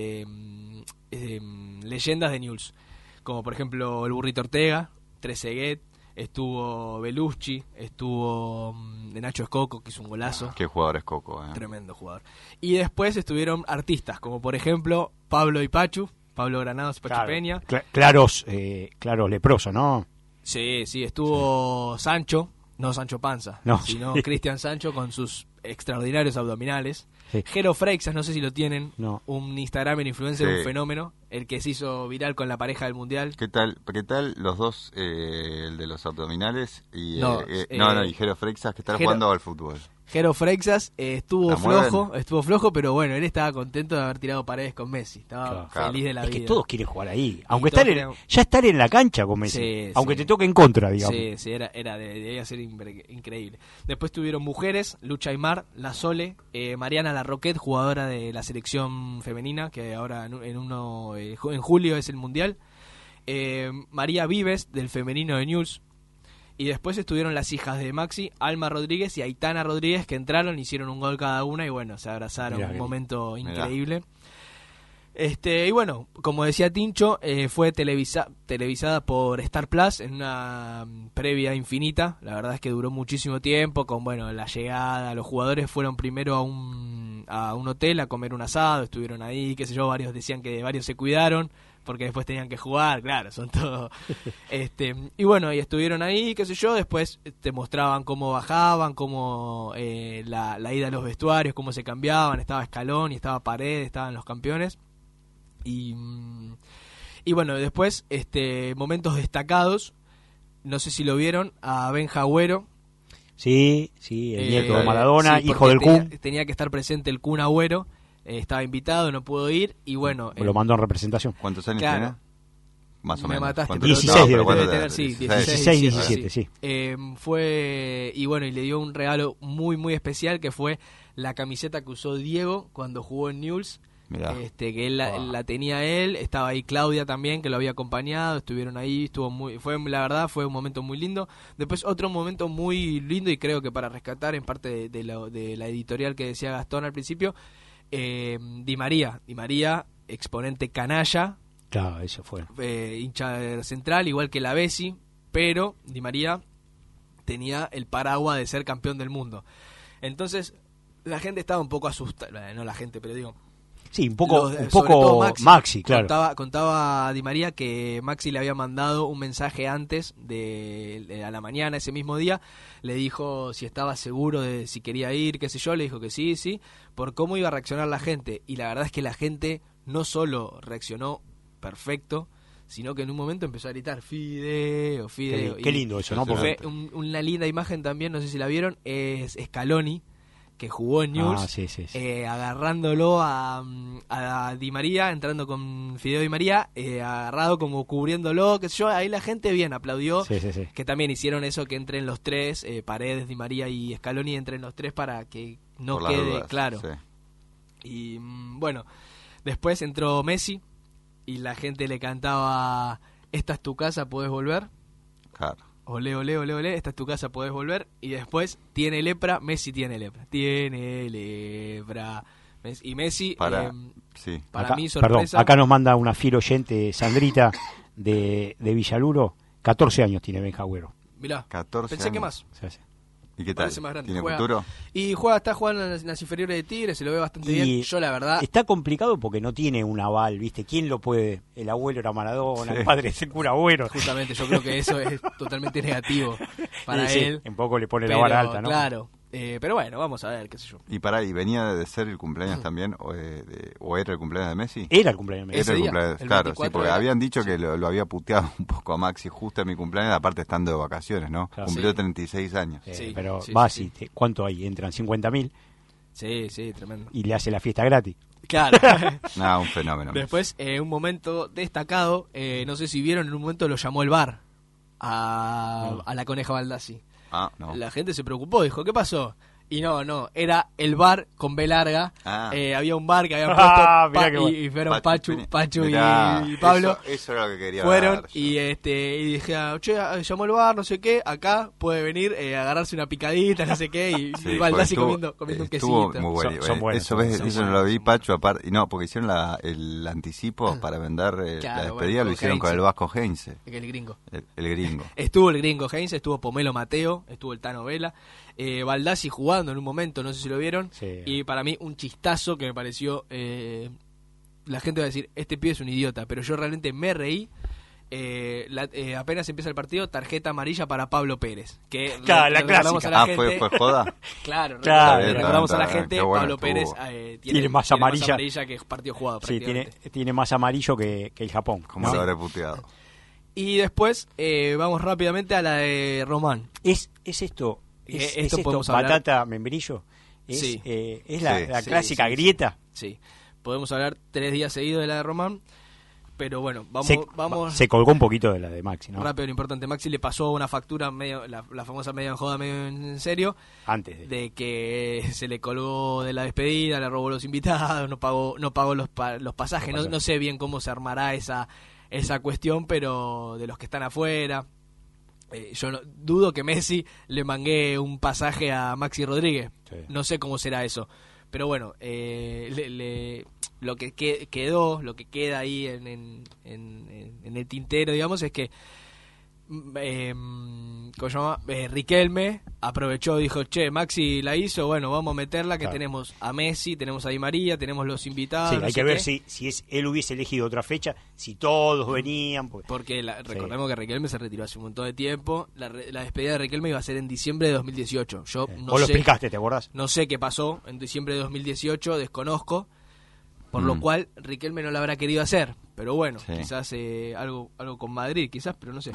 leyendas de Newell's, como por ejemplo el Burrito Ortega, Trezeguet, estuvo Belucci, estuvo Nacho Escoco, que hizo un golazo. Qué jugador es Coco, Tremendo jugador. Y después estuvieron artistas, como por ejemplo Pablo y Pachu, Pablo Granados, Pachu Peña. Claros leproso, ¿no? Sí, estuvo Sancho, no Sancho Panza, sino Cristian Sancho con sus extraordinarios abdominales. Sí. Jero Freixas, no sé si lo tienen, un Instagramer influencer, un fenómeno, el que se hizo viral con la pareja del Mundial. ¿Qué tal los dos, el de los abdominales y y Jero Freixas, que están jugando al fútbol? Jero Freixas estuvo flojo, pero bueno, él estaba contento de haber tirado paredes con Messi, estaba feliz de la vida. Es que todos quieren jugar ahí, aunque ya estar en la cancha con Messi, aunque te toque en contra, digamos. Sí, debía ser increíble. Después tuvieron mujeres, Lucha Aimar, La Sole, Mariana Larroquette, jugadora de la selección femenina, que ahora en julio es el Mundial, María Vives, del femenino de Newell's. Y después estuvieron las hijas de Maxi, Alma Rodríguez y Aitana Rodríguez, que entraron, hicieron un gol cada una y bueno, se abrazaron. Un momento increíble. Y bueno, como decía Tincho, fue televisada por Star Plus en una previa infinita. La verdad es que duró muchísimo tiempo, con la llegada. Los jugadores fueron primero a un hotel a comer un asado, estuvieron ahí, qué sé yo, varios decían que varios se cuidaron porque después tenían que jugar, claro, son todos. Y bueno, y estuvieron ahí, qué sé yo, después te mostraban cómo bajaban, cómo la ida a los vestuarios, cómo se cambiaban, estaba Scaloni, estaba Paredes, estaban los campeones. Y bueno, después, momentos destacados, no sé si lo vieron, a Benja Agüero. Sí, el nieto de Maradona, hijo del Kun. Tenía que estar presente el Kun Agüero. Estaba invitado, no pudo ir y bueno... lo mandó en representación. ¿Cuántos años tiene? Más o menos. Me mataste. 16 debe tener, sí. 16, 17, sí. Fue... Y bueno, y le dio un regalo muy, muy especial, que fue la camiseta que usó Diego cuando jugó en Newell's. Mirá. Que él la tenía él, estaba ahí Claudia también, que lo había acompañado, estuvieron ahí, la verdad fue un momento muy lindo. Después otro momento muy lindo, y creo que para rescatar en parte de la editorial que decía Gastón al principio, Di María, exponente canalla, claro, eso fue, hincha central, igual que la Bessi, pero Di María tenía el paraguas de ser campeón del mundo. Entonces la gente estaba un poco asustada, no la gente, pero digo, sí, un poco Maxi, claro. Contaba Di María que Maxi le había mandado un mensaje antes a la mañana, ese mismo día, le dijo si estaba seguro de si quería ir, qué sé yo, le dijo que sí, por cómo iba a reaccionar la gente, y la verdad es que la gente no solo reaccionó perfecto, sino que en un momento empezó a gritar Fideo. Qué lindo eso, ¿no? Fue una linda imagen también, no sé si la vieron, es Scaloni, que jugó en Newell's, agarrándolo a Di María, entrando con Fideo Di María, agarrado como cubriéndolo, qué sé yo, ahí la gente bien aplaudió, que también hicieron eso, que entren los tres, Paredes, Di María y Scaloni, entren los tres para que no quede claro. Y bueno, después entró Messi, y la gente le cantaba, esta es tu casa, podés volver. Claro. Olé, olé, olé, olé, esta es tu casa, podés volver. Y después, tiene lepra, Messi tiene lepra. Tiene lepra. Y Messi, para acá, mí, sorpresa. Perdón, acá nos manda una fiel oyente, Sandrita, de Villaluro. 14 años tiene Benja Agüero. Mirá, 14 pensé años. que más. Sí, sí. ¿Y qué tal? ¿Tiene futuro? Y está jugando en las inferiores de Tigre, se lo ve bastante bien. Yo, la verdad... Está complicado porque no tiene un aval, ¿viste? ¿Quién lo puede? El abuelo era Maradona, el padre es el cura Agüero. Justamente, yo creo que eso es totalmente negativo para él. Un poco le pone la vara alta, ¿no? Claro. Pero bueno, vamos a ver, qué sé yo. ¿Y venía de ser el cumpleaños también? ¿O era el cumpleaños de Messi? Era el cumpleaños de Messi. Era el cumpleaños, claro, sí, porque habían dicho que lo había puteado un poco a Maxi justo en mi cumpleaños, aparte estando de vacaciones, ¿no? Claro. Cumplió 36 años. Pero vas ¿cuánto hay? Entran 50.000. Sí, tremendo. Y le hace la fiesta gratis. Claro. Un fenómeno. Después, un momento destacado, no sé si vieron, en un momento lo llamó el VAR a la Coneja Baldassi. No. La gente se preocupó, dijo, ¿qué pasó? Y no, era el bar con B larga. Había un bar que habían puesto y fueron Pachu y Pablo. Eso era lo que quería fueron ver, y dije, che, llamó el bar, no sé qué, acá puede venir a agarrarse una picadita, no sé qué, y Baldassi comiendo un quesito. Muy bueno. Son buenos, eso no lo vi, Pachu, aparte, y no, porque hicieron el anticipo para vender la despedida, lo hicieron con el Vasco Heinze. El gringo. El gringo. Estuvo el gringo Heinze, estuvo Pomelo Mateo, estuvo el Tano Vela. Baldassi jugando en un momento, no sé si lo vieron, y para mí un chistazo que me pareció, la gente va a decir, este pibe es un idiota, pero yo realmente me reí. Apenas empieza el partido, tarjeta amarilla para Pablo Pérez, que la clásica. ¿Fue joda? Claro, le recordamos a la gente, Pablo Pérez tiene más amarilla que partido jugado. Sí, tiene más amarillo que el Japón. Como lo habré puteado. Y después vamos rápidamente a la de Román. ¿Es esto? ¿Es esto batata membrillo? ¿Es la clásica grieta? Sí, podemos hablar 3 días seguidos de la de Román, pero bueno, vamos. Se colgó un poquito de la de Maxi, ¿no? Rápido, lo importante, Maxi le pasó una factura medio, la famosa medio en joda, medio en serio, antes de que se le colgó de la despedida, le robó los invitados, no pagó los pasajes, no sé bien cómo se armará esa cuestión, pero de los que están afuera. Yo dudo que Messi le mangue un pasaje a Maxi Rodríguez. Sí. No sé cómo será eso. Pero bueno, lo que queda ahí en el tintero, digamos, es que ¿cómo se llama? Riquelme aprovechó, dijo, che, Maxi la hizo, bueno, vamos a meterla, que tenemos a Messi, tenemos a Di María, tenemos los invitados. Sí, hay que ver si él hubiese elegido otra fecha, si todos venían. Porque recordemos que Riquelme se retiró hace un montón de tiempo. La despedida de Riquelme iba a ser en diciembre de 2018. Yo no Vos lo sé, explicaste, ¿te acordás? No sé qué pasó en diciembre de 2018, desconozco. Por lo cual Riquelme no lo habrá querido hacer. Pero bueno, quizás algo con Madrid, quizás, pero no sé.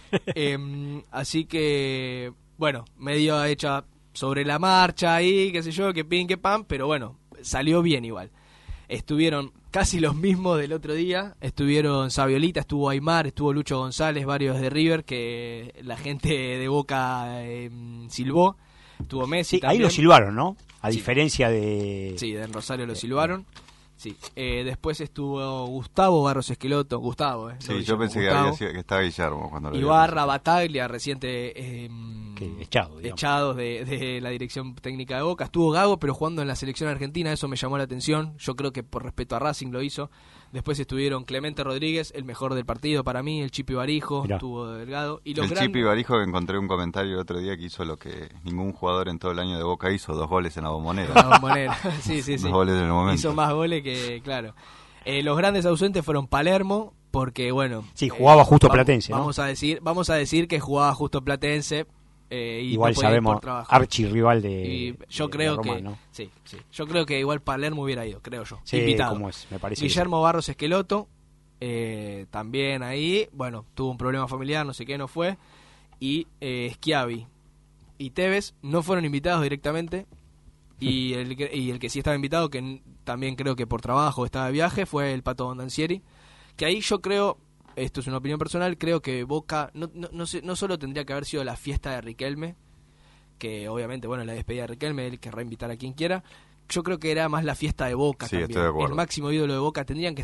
Así que, bueno, medio hecha sobre la marcha ahí, qué sé yo, que pin, que pan, pero bueno, salió bien igual. Estuvieron casi los mismos del otro día. Estuvieron Saviolita, estuvo Aymar, estuvo Lucho González, varios de River, que la gente de Boca silbó. Estuvo Messi también. Ahí lo silbaron, ¿no? A diferencia de... Sí, en Rosario lo silbaron. Sí, después estuvo Gustavo Barros Esqueloto. Gustavo, Sí, yo pensé que estaba Guillermo cuando lo Ibarra, Bataglia, reciente echados de la dirección técnica de Boca. Estuvo Gago, pero jugando en la selección argentina, eso me llamó la atención. Yo creo que por respeto a Racing lo hizo. Después estuvieron Clemente Rodríguez, el mejor del partido para mí, el Chipi Barijo, estuvo Delgado. Y Chipi Barijo, que encontré un comentario el otro día que hizo lo que ningún jugador en todo el año de Boca hizo, 2 goles en la Bombonera. Sí. 2 goles en el momento. Hizo más goles que, claro. Los grandes ausentes fueron Palermo, porque bueno... Sí, jugaba Justo Platense, ¿no? Vamos a decir que jugaba Justo Platense. Igual sabemos, archirrival de yo creo Roma, que ¿no? sí. Yo creo que igual Palermo hubiera ido, creo yo. Sí, invitado. ¿cómo es? Me parece Guillermo Barros Esqueloto, también ahí, bueno, tuvo un problema familiar, no sé qué, no fue. Y Schiavi y Tevez no fueron invitados directamente. Y el que sí estaba invitado, que también creo que por trabajo estaba de viaje, fue el Pato Bondancieri. Que ahí yo creo, esto es una opinión personal, creo que Boca no solo tendría que haber sido la fiesta de Riquelme, que obviamente, bueno, la despedida de Riquelme, él querrá invitar a quien quiera. Yo creo que era más la fiesta de Boca también. Estoy de acuerdo. El máximo ídolo de Boca, tendrían que estar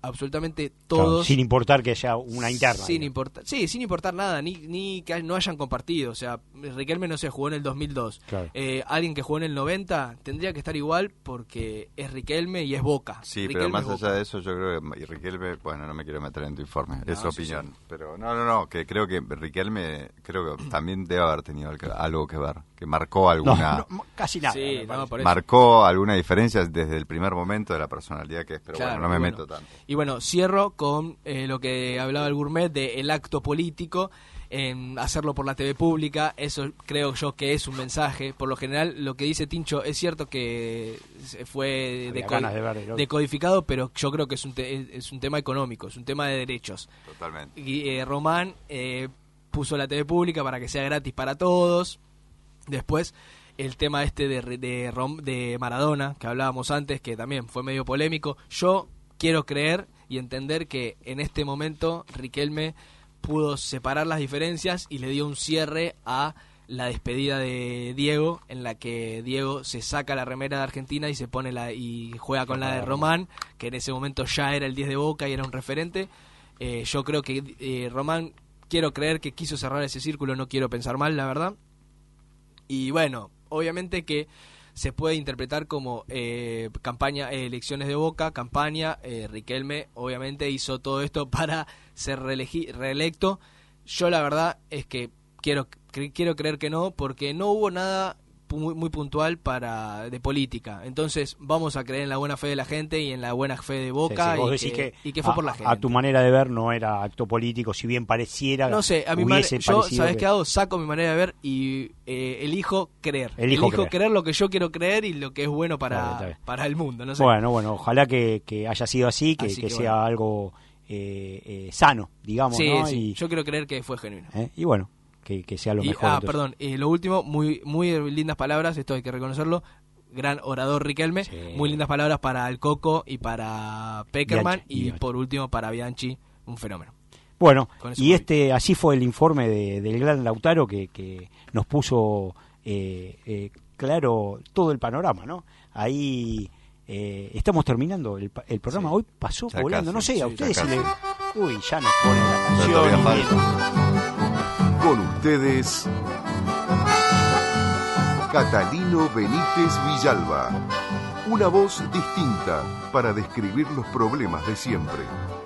absolutamente todos. Claro, sin importar que haya una interna. Sin importar nada, ni que no hayan compartido. O sea, Riquelme, no sé, jugó en el 2002. Claro. Alguien que jugó en el 90 tendría que estar igual porque es Riquelme y es Boca. Sí, Riquelme pero más es allá Boca. de eso, yo creo que Riquelme, bueno, no me quiero meter en tu informe, es sí, opinión. sí. Pero no, que creo que Riquelme, creo que también debe haber tenido algo que ver, que marcó alguna... No, casi nada. Sí, no, por eso. Marcó alguna diferencia desde el primer momento de la personalidad que es, pero Claro, bueno, no me bueno. meto tanto. Y bueno, cierro con lo que hablaba el Gourmet de el acto político, en hacerlo por la TV pública. Eso creo yo que es un mensaje. Por lo general, lo que dice Tincho es cierto que fue Había ganas de ver, decodificado, pero yo creo que es un tema económico, es un tema de derechos. Totalmente. Y Román puso la TV pública para que sea gratis para todos. Después el tema de Maradona, que hablábamos antes, que también fue medio polémico. Yo quiero creer y entender que en este momento Riquelme pudo separar las diferencias y le dio un cierre a la despedida de Diego, en la que Diego se saca la remera de Argentina y se pone y juega con la de Román, que en ese momento ya era el 10 de Boca y era un referente. Yo creo que Román, quiero creer que quiso cerrar ese círculo, no quiero pensar mal, la verdad. Y bueno, obviamente que se puede interpretar como campaña, elecciones de Boca, campaña. Riquelme obviamente hizo todo esto para ser reelecto. Yo la verdad es que quiero creer que no, porque no hubo nada muy puntual de política. Entonces vamos a creer en la buena fe de la gente y en la buena fe de Boca, y que fue por la gente. A tu manera de ver no era acto político, si bien pareciera. No sé, a mi yo, ¿sabes qué hago? Saco mi manera de ver y elijo creer. Elijo creer lo que yo quiero creer y lo que es bueno para el mundo. No sé. Bueno, ojalá que haya sido así, que sea bueno, algo sano, digamos. Sí, ¿no? sí, Y yo quiero creer que fue genuino. Y bueno, que sea lo mejor. Perdón, lo último, muy lindas palabras, esto hay que reconocerlo. Gran orador Riquelme, sí. Muy lindas palabras para el Coco y para Peckerman, y por último para Bianchi, un fenómeno. Bueno, y así fue el informe del gran Lautaro que nos puso claro todo el panorama, ¿no? Ahí estamos terminando el programa. Sí. Hoy pasó ya volando, casi, no sé, a ustedes si le... Uy, ya nos ponen la canción. Con ustedes, Catalino Benítez Villalba. Una voz distinta para describir los problemas de siempre.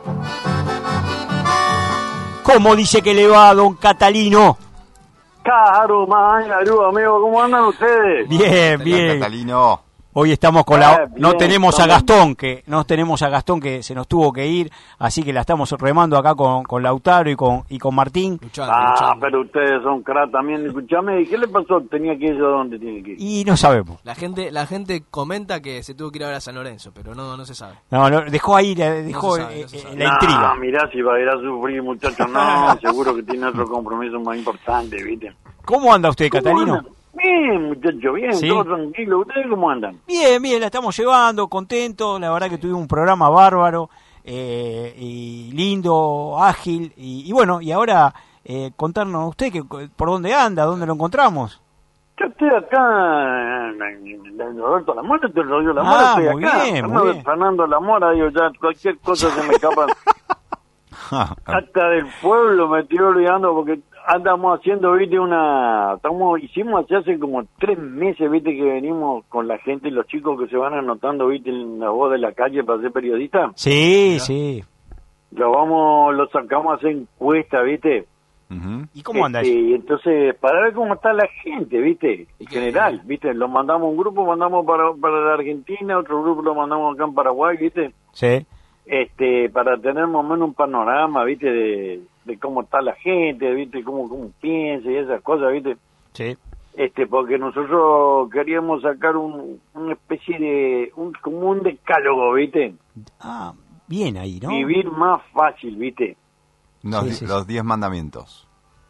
¿Cómo dice que le va, don Catalino? Claro, amigo, ¿cómo andan ustedes? Bien. Catalino. Hoy estamos con no tenemos a Gastón que se nos tuvo que ir, así que la estamos remando acá con Lautaro y con Martín. Luchando. Pero ustedes son crack también. Escuchame, ¿qué le pasó? ¿Tenía que ir a dónde tiene que ir? Y no sabemos. La gente comenta que se tuvo que ir a ver a San Lorenzo, pero no se sabe. No, dejó ahí, la intriga. Mirá, si va a ir a sufrir, muchachos, no, seguro que tiene otro compromiso más importante, ¿viste? ¿Cómo anda usted, Catalino? Anda? Bien, muchachos, bien, ¿sí? Todo tranquilo. ¿Ustedes cómo andan? Bien, la estamos llevando, contentos. La verdad que tuvimos un programa bárbaro, y lindo, ágil. Y bueno, y ahora contarnos usted por dónde anda, dónde lo encontramos. Yo estoy acá en Roberto Lamora, te rollo Lamora, estoy muy acá. Bien. Fernando Lamora, digo, ya cualquier cosa se me escapa. Hasta del pueblo me estoy olvidando porque andamos haciendo, viste, hicimos hace como 3 meses, viste, que venimos con la gente y los chicos que se van anotando, viste, en la voz de la calle para ser periodista. Sí, sí. Lo sacamos a hacer encuesta, viste. Uh-huh. ¿Y cómo anda eso? Y entonces, para ver cómo está la gente, viste, en general, viste, lo mandamos un grupo, mandamos para la Argentina, otro grupo lo mandamos acá en Paraguay, viste. Sí. Para tener más o menos un panorama, viste, de cómo está la gente, viste, cómo piensa y esas cosas, viste. Sí. Porque nosotros queríamos sacar una especie de como un decálogo, viste. Bien ahí, ¿no? Vivir más fácil, viste. Los 10 mandamientos.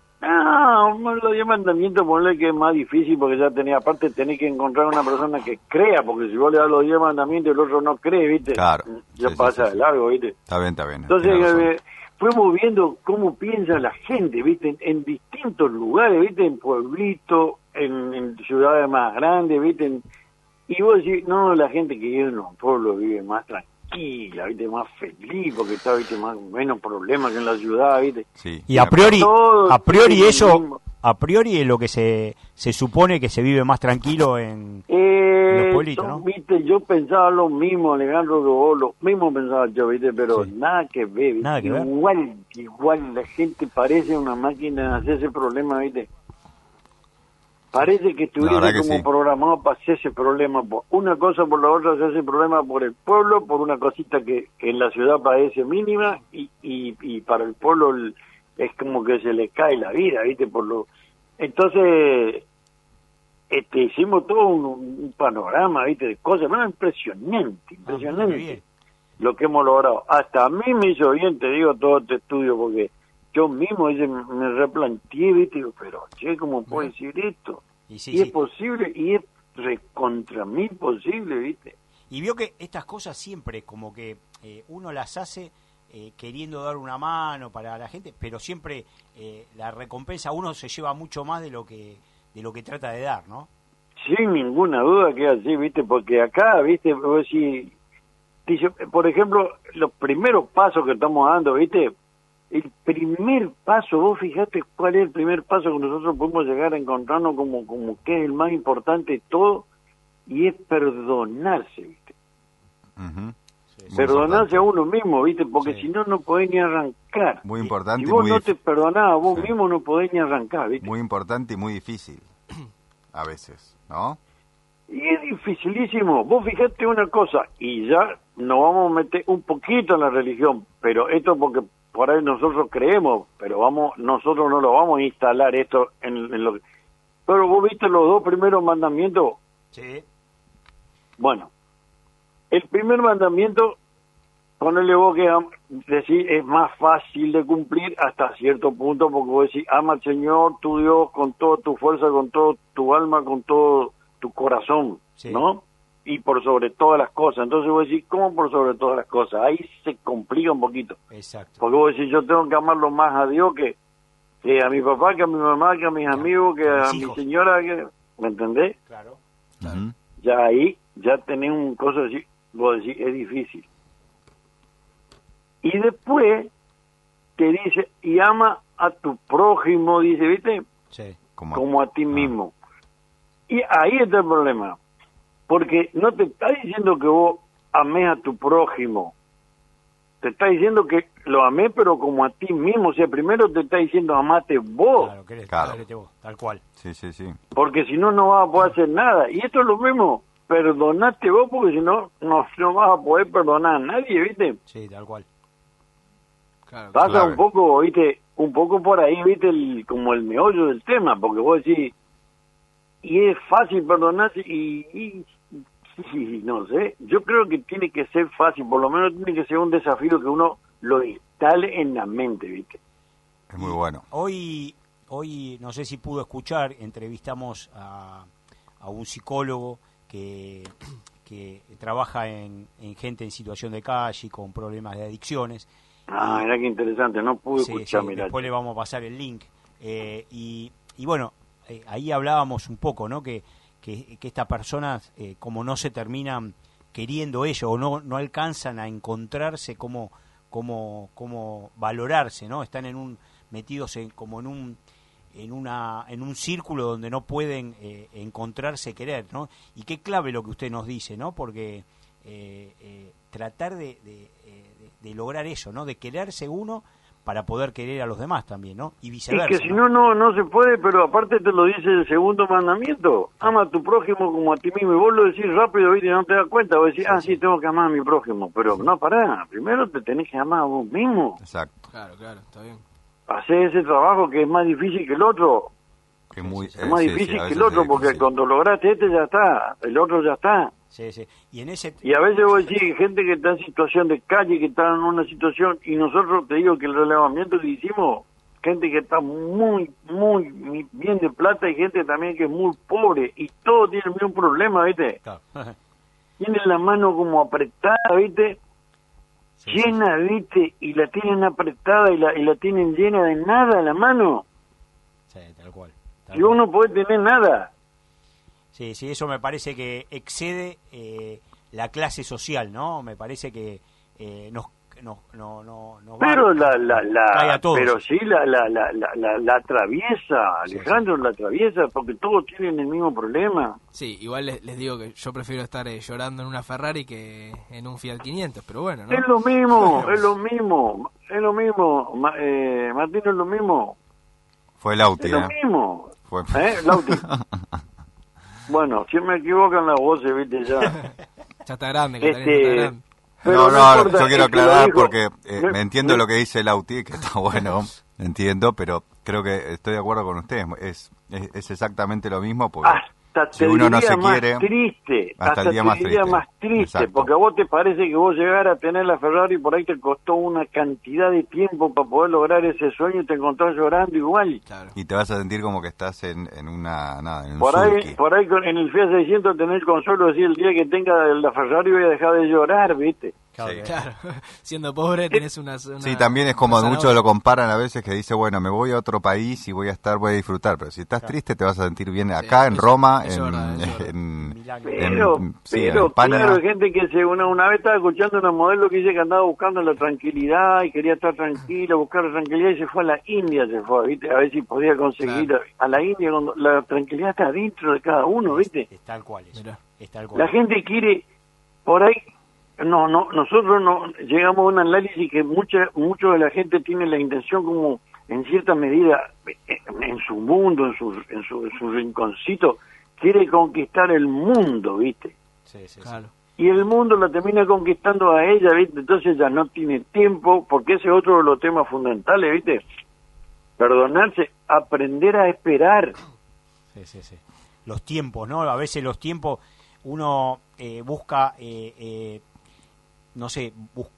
Los 10 mandamientos, ponle que es más difícil porque aparte tenés que encontrar una persona que crea, porque si vos le das los 10 mandamientos y el otro no cree, viste, claro, ya pasa de largo, viste. Está bien. Entonces fuimos viendo cómo piensa la gente, viste, en distintos lugares, viste, en pueblitos, en ciudades más grandes, viste, y vos decís, no, la gente que vive en los pueblos vive más tranquila, tranquila, ¿viste? Más feliz, porque está, ¿viste? Menos problemas que en la ciudad, ¿viste? Sí. Y a priori eso, a priori es lo que se supone que se vive más tranquilo en los pueblitos, ¿no? ¿Viste? Yo pensaba lo mismo, Alejandro, lo mismo pensaba yo, ¿viste? Pero sí. Nada que ver, ¿viste? Nada que ver. Igual la gente parece una máquina de hacerse problema, ¿viste? Parece que estuviera como programado para hacerse problema por una cosa, por la otra, hacerse problema por el pueblo, por una cosita que en la ciudad parece mínima y para el pueblo es como que se le cae la vida, ¿viste? Entonces, hicimos todo un panorama, ¿viste? De cosas, no, impresionante lo que hemos logrado. Hasta a mí me hizo bien, te digo, todo este estudio, porque yo mismo me replanteé, ¿viste? Pero, che, ¿cómo puedo decir esto? Y es posible, y es recontra mí posible, ¿viste? Y vio que estas cosas siempre como que uno las hace queriendo dar una mano para la gente, pero siempre la recompensa uno se lleva mucho más de lo que trata de dar, ¿no? Sin ninguna duda que es así, ¿viste? Porque acá, ¿viste? Por ejemplo, los primeros pasos que estamos dando, ¿viste? El primer paso, vos fijate cuál es el primer paso que nosotros podemos llegar a encontrarnos como que es el más importante de todo, y es perdonarse, ¿viste? Uh-huh. Sí, perdonarse a uno mismo, ¿viste? Porque si no, no podés ni arrancar. Muy importante. Si vos no te perdonás a vos mismo, no podés ni arrancar, ¿viste? Muy importante y muy difícil, a veces, ¿no? Y es dificilísimo. Vos fijate una cosa, y ya nos vamos a meter un poquito en la religión, pero esto porque por ahí nosotros creemos, pero nosotros no lo vamos a instalar esto en lo que... Pero vos viste los dos primeros mandamientos. Sí. Bueno, el primer mandamiento, ponele vos que decir, es más fácil de cumplir hasta cierto punto, porque vos decís, ama al Señor, tu Dios, con toda tu fuerza, con todo tu alma, con todo tu corazón, sí. ¿No? Y por sobre todas las cosas. Entonces vos decís, ¿cómo por sobre todas las cosas? Ahí se complica un poquito. Exacto. Porque vos decís, yo tengo que amarlo más a Dios que a mi papá, que a mi mamá, que a mis amigos, que a mi señora, que... ¿Me entendés? Claro. Uh-huh. Ya ahí, ya tenés un cosa así, vos decís, es difícil. Y después te dice, y ama a tu prójimo, dice, ¿viste? Sí. Como a ti mismo. Y ahí está el problema. Porque no te está diciendo que vos amés a tu prójimo. Te está diciendo que lo amés, pero como a ti mismo. O sea, primero te está diciendo amate vos. Claro, vos, tal cual. Sí. Porque si no, no vas a poder hacer nada. Y esto es lo mismo. Perdonate vos, porque si no, no vas a poder perdonar a nadie, ¿viste? Sí, tal cual. Claro, pasa un poco, ¿viste? Un poco por ahí, ¿viste? Como el meollo del tema. Porque vos decís... Y es fácil perdonarse y no sé, yo creo que tiene que ser fácil, por lo menos tiene que ser un desafío que uno lo instale en la mente, ¿viste? Es muy bueno. Hoy no sé si pudo escuchar, entrevistamos a un psicólogo que trabaja en gente en situación de calle con problemas de adicciones. Mira qué interesante, no pude escuchar, sí, mirá. Después le vamos a pasar el link. Y bueno, ahí hablábamos un poco, ¿no? Que estas personas, como no se terminan queriendo ellos o no alcanzan a encontrarse cómo valorarse, ¿no? Están metidos como en un círculo donde no pueden encontrarse, querer, ¿no? Y qué clave lo que usted nos dice, ¿no? Porque tratar de lograr eso, ¿no? De quererse uno para poder querer a los demás también, ¿no? Y viceversa. Es que si no se puede, pero aparte te lo dice el segundo mandamiento. Ama a tu prójimo como a ti mismo. Y vos lo decís rápido, ¿viste? Y no te das cuenta. Vos decís, sí, tengo que amar a mi prójimo. Pero no, pará. Primero te tenés que amar a vos mismo. Exacto. Claro, está bien. Hacer ese trabajo que es más difícil que el otro. Es más difícil que el otro, porque cuando lograste ya está. El otro ya está. Sí. Y a veces vos decís, gente que está en situación de calle, que está en una situación, y nosotros te digo que el relevamiento que hicimos, gente que está muy bien de plata y gente también que es muy pobre, y todos tienen el mismo problema, ¿viste? Claro. Tienen la mano como apretada, ¿viste? Llena, ¿viste? Y la tienen apretada y la tienen llena de nada la mano. Sí, tal cual. Y vos no podés tener nada. Sí, eso me parece que excede la clase social, ¿no? Me parece que nos pero cae a todos. pero sí la atraviesa, Alejandro, la atraviesa, porque todos tienen el mismo problema. Sí, igual les digo que yo prefiero estar llorando en una Ferrari que en un Fiat 500, pero bueno, ¿no? Es lo mismo, Martín, es lo mismo. Fue Lauti, es lo mismo. Fue... Lauti. Bueno, si me equivocan las voces, viste, ya. Ya está grande, Catalina, está grande. No, importa, yo quiero aclarar porque me entiendo lo que dice Lauti, que está bueno, entiendo, pero creo que estoy de acuerdo con usted, es exactamente lo mismo, porque si uno no se quiere, hasta el día más triste, exacto. Porque a vos te parece que vos llegar a tener la Ferrari por ahí te costó una cantidad de tiempo para poder lograr ese sueño y te encontrás llorando igual. Claro. Y te vas a sentir como que estás en un por ahí en el Fiat 600 tenés el consuelo de decir el día que tenga la Ferrari voy a dejar de llorar, ¿viste? Claro. Siendo pobre tenés una sí, también es como muchos lo comparan a veces, que dice, bueno, me voy a otro país y voy a disfrutar, pero si estás triste te vas a sentir bien acá en Roma, en España. Claro, hay gente que una vez estaba escuchando una modelo que dice que andaba buscando la tranquilidad y quería estar tranquila, buscar la tranquilidad, y se fue a la India, ¿viste? A ver si podía conseguir a la India, cuando la tranquilidad está dentro de cada uno, ¿viste? Es tal cual eso. Es tal cual. La gente quiere, por ahí, nosotros no llegamos a un análisis que mucho de la gente tiene la intención como, en cierta medida, en su mundo, en su rinconcito, quiere conquistar el mundo, ¿viste? Sí. Claro. Y el mundo la termina conquistando a ella, ¿viste? Entonces ya no tiene tiempo, porque ese es otro de los temas fundamentales, ¿viste? Perdonarse, aprender a esperar. Sí. Los tiempos, ¿no? A veces los tiempos, uno busca, no sé,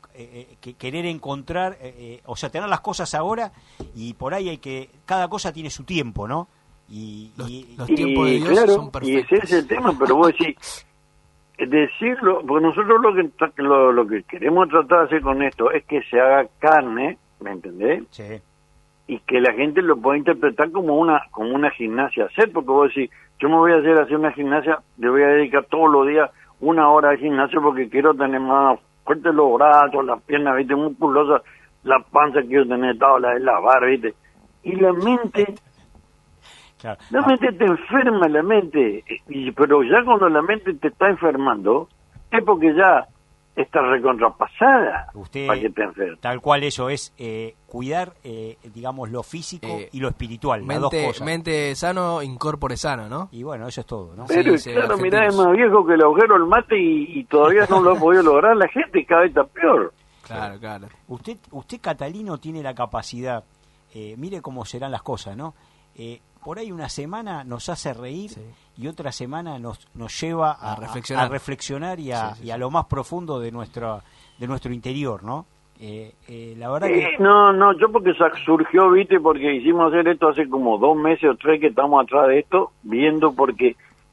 querer encontrar, o sea, tener las cosas ahora, y por ahí cada cosa tiene su tiempo, ¿no? Los tiempos de Dios claro, son perfectos. Y ese es el tema, pero vos decís, decirlo, porque nosotros lo que queremos tratar de hacer con esto es que se haga carne, ¿me entendés? Sí. Y que la gente lo pueda interpretar como una gimnasia hacer, porque vos decís, yo me voy a hacer una gimnasia, le voy a dedicar todos los días 1 hora al gimnasio porque quiero tener más fuertes los brazos, las piernas, ¿viste? Musculosas, la panza quiero tener tabla de lavar, ¿viste? Y la mente... Claro. La mente te enferma, la mente, pero ya cuando la mente te está enfermando, es porque ya está recontrapasada para que te enferme. Tal cual eso es, cuidar, digamos, lo físico y lo espiritual, las dos cosas. Mente sano, incorpore sano, ¿no? Y bueno, eso es todo, ¿no? Pero claro, mirá, es más viejo que el agujero del mate y todavía no lo ha podido lograr la gente, cada vez está peor. Claro. Usted, Catalino, tiene la capacidad, mire cómo serán las cosas, ¿no? Por ahí una semana nos hace reír y otra semana nos lleva a reflexionar y a lo más profundo de nuestro interior, ¿no? La verdad que... No, yo porque surgió, ¿viste? Porque hicimos hacer esto hace como 2 meses o 3 que estamos atrás de esto, viendo porque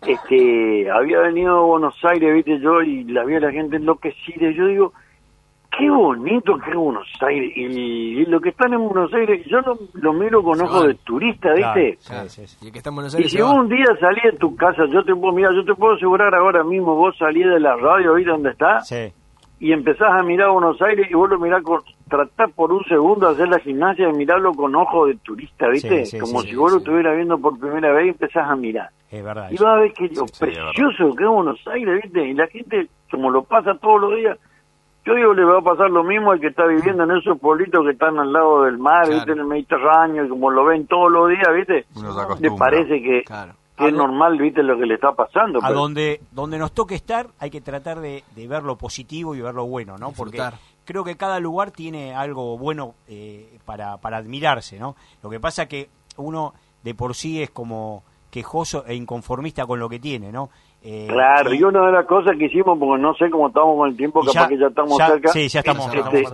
había venido a Buenos Aires, ¿viste? Yo, y la vi a la gente enloquecida, y yo digo, qué bonito que es Buenos Aires, y lo que están en Buenos Aires, yo lo miro con ojos de turista, ¿viste? Claro. Y el que está en Buenos Aires y si vos un día salís de tu casa, yo te puedo asegurar ahora mismo, vos salís de la radio, ¿viste dónde está? Sí. Y empezás a mirar Buenos Aires y vos lo mirás tratás por un segundo de hacer la gimnasia y mirarlo con ojos de turista, ¿viste? Como si vos lo estuvieras viendo por primera vez y empezás a mirar. Es verdad. Y vas a ver que lo precioso que es Buenos Aires, ¿viste? Y la gente, como lo pasa todos los días, yo digo, le va a pasar lo mismo al que está viviendo en esos pueblitos que están al lado del mar, ¿viste? En el Mediterráneo, y como lo ven todos los días, ¿viste? Le parece que es normal, ¿viste? Lo que le está pasando. A donde nos toque estar, hay que tratar de ver lo positivo y ver lo bueno, ¿no? Porque creo que cada lugar tiene algo bueno para admirarse, ¿no? Lo que pasa que uno de por sí es como quejoso e inconformista con lo que tiene, ¿no? Claro, y una de las cosas que hicimos, porque no sé cómo estamos con el tiempo, capaz que ya estamos cerca. Sí, ya estamos.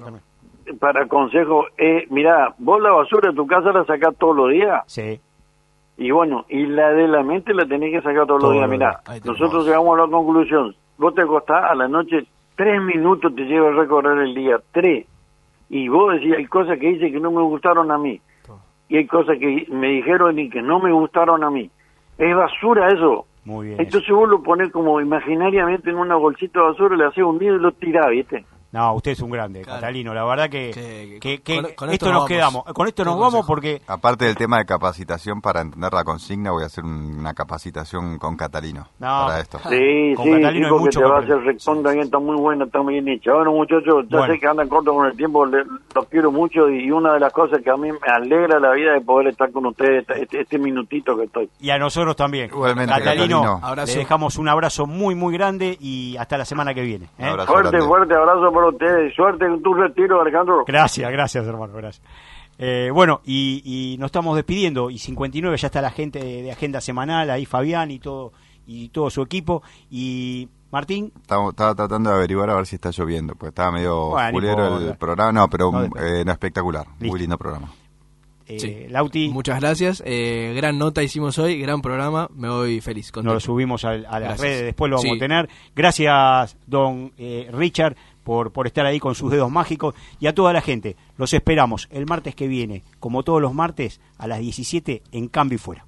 Para consejo, mirá, vos la basura de tu casa la sacás todos los días. Sí. Y bueno, y la de la mente la tenés que sacar todos los días. Mirá, nosotros llegamos a la conclusión, vos te acostás a la noche, 3 minutos te lleva a recorrer el día, 3. Y vos decís, hay cosas que hice que no me gustaron a mí. Y hay cosas que me dijeron y que no me gustaron a mí. Es basura eso. Muy bien. Entonces vos lo ponés como imaginariamente en una bolsita de basura, le haces un nido y lo tirás, ¿viste? No, usted es un grande, Claro. Catalino. La verdad que con esto nos quedamos. Con esto nos vamos porque... Aparte del tema de capacitación, para entender la consigna, voy a hacer una capacitación con Catalino para esto. Sí, Con sí, Catalino hay porque mucho te que va a hacer aprender. recón también, está muy buena, está muy bien hecha. Bueno, muchachos, ya Bueno. sé que andan cortos con el tiempo, los quiero mucho y una de las cosas que a mí me alegra la vida es poder estar con ustedes este minutito que estoy. Y a nosotros también. Igualmente, Catalino, Catalino. Abrazo. le dejamos un abrazo muy, muy grande y hasta la semana que viene. Un abrazo Fuerte, grande. fuerte abrazo para ustedes, suerte en tu retiro, Alejandro. Gracias, hermano, gracias. Bueno, y nos estamos despidiendo, y 59 ya está la gente de Agenda Semanal, ahí Fabián y todo su equipo, y Martín. Estaba tratando de averiguar a ver si está lloviendo, porque estaba medio Bueno, fulero no importa. el programa, no, pero No, no, espectacular, Listo. muy lindo programa. Sí. Lauti, Muchas gracias. Gran nota hicimos hoy, gran programa. Me voy feliz. Contento. nos lo subimos a las Gracias. redes, después lo vamos Sí. a tener. Gracias, don Richard, por estar ahí con sus dedos mágicos, y a toda la gente. Los esperamos el martes que viene, como todos los martes, a las 17 en Cambio y Fuera.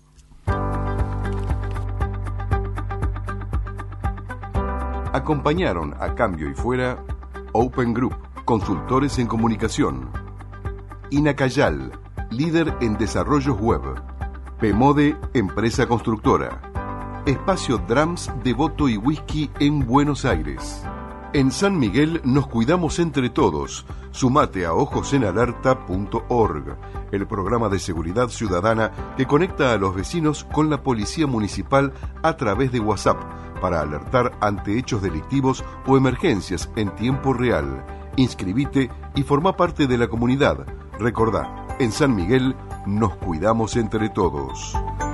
Acompañaron a Cambio y Fuera Open Group, consultores en comunicación. Inacayal, líder en desarrollos web. Pemode, empresa constructora. Espacio Drums, Devoto y Whisky en Buenos Aires. En San Miguel nos cuidamos entre todos. Sumate a ojosenalerta.org, el programa de seguridad ciudadana que conecta a los vecinos con la policía municipal a través de WhatsApp para alertar ante hechos delictivos o emergencias en tiempo real. Inscribite y forma parte de la comunidad. Recordá, en San Miguel nos cuidamos entre todos.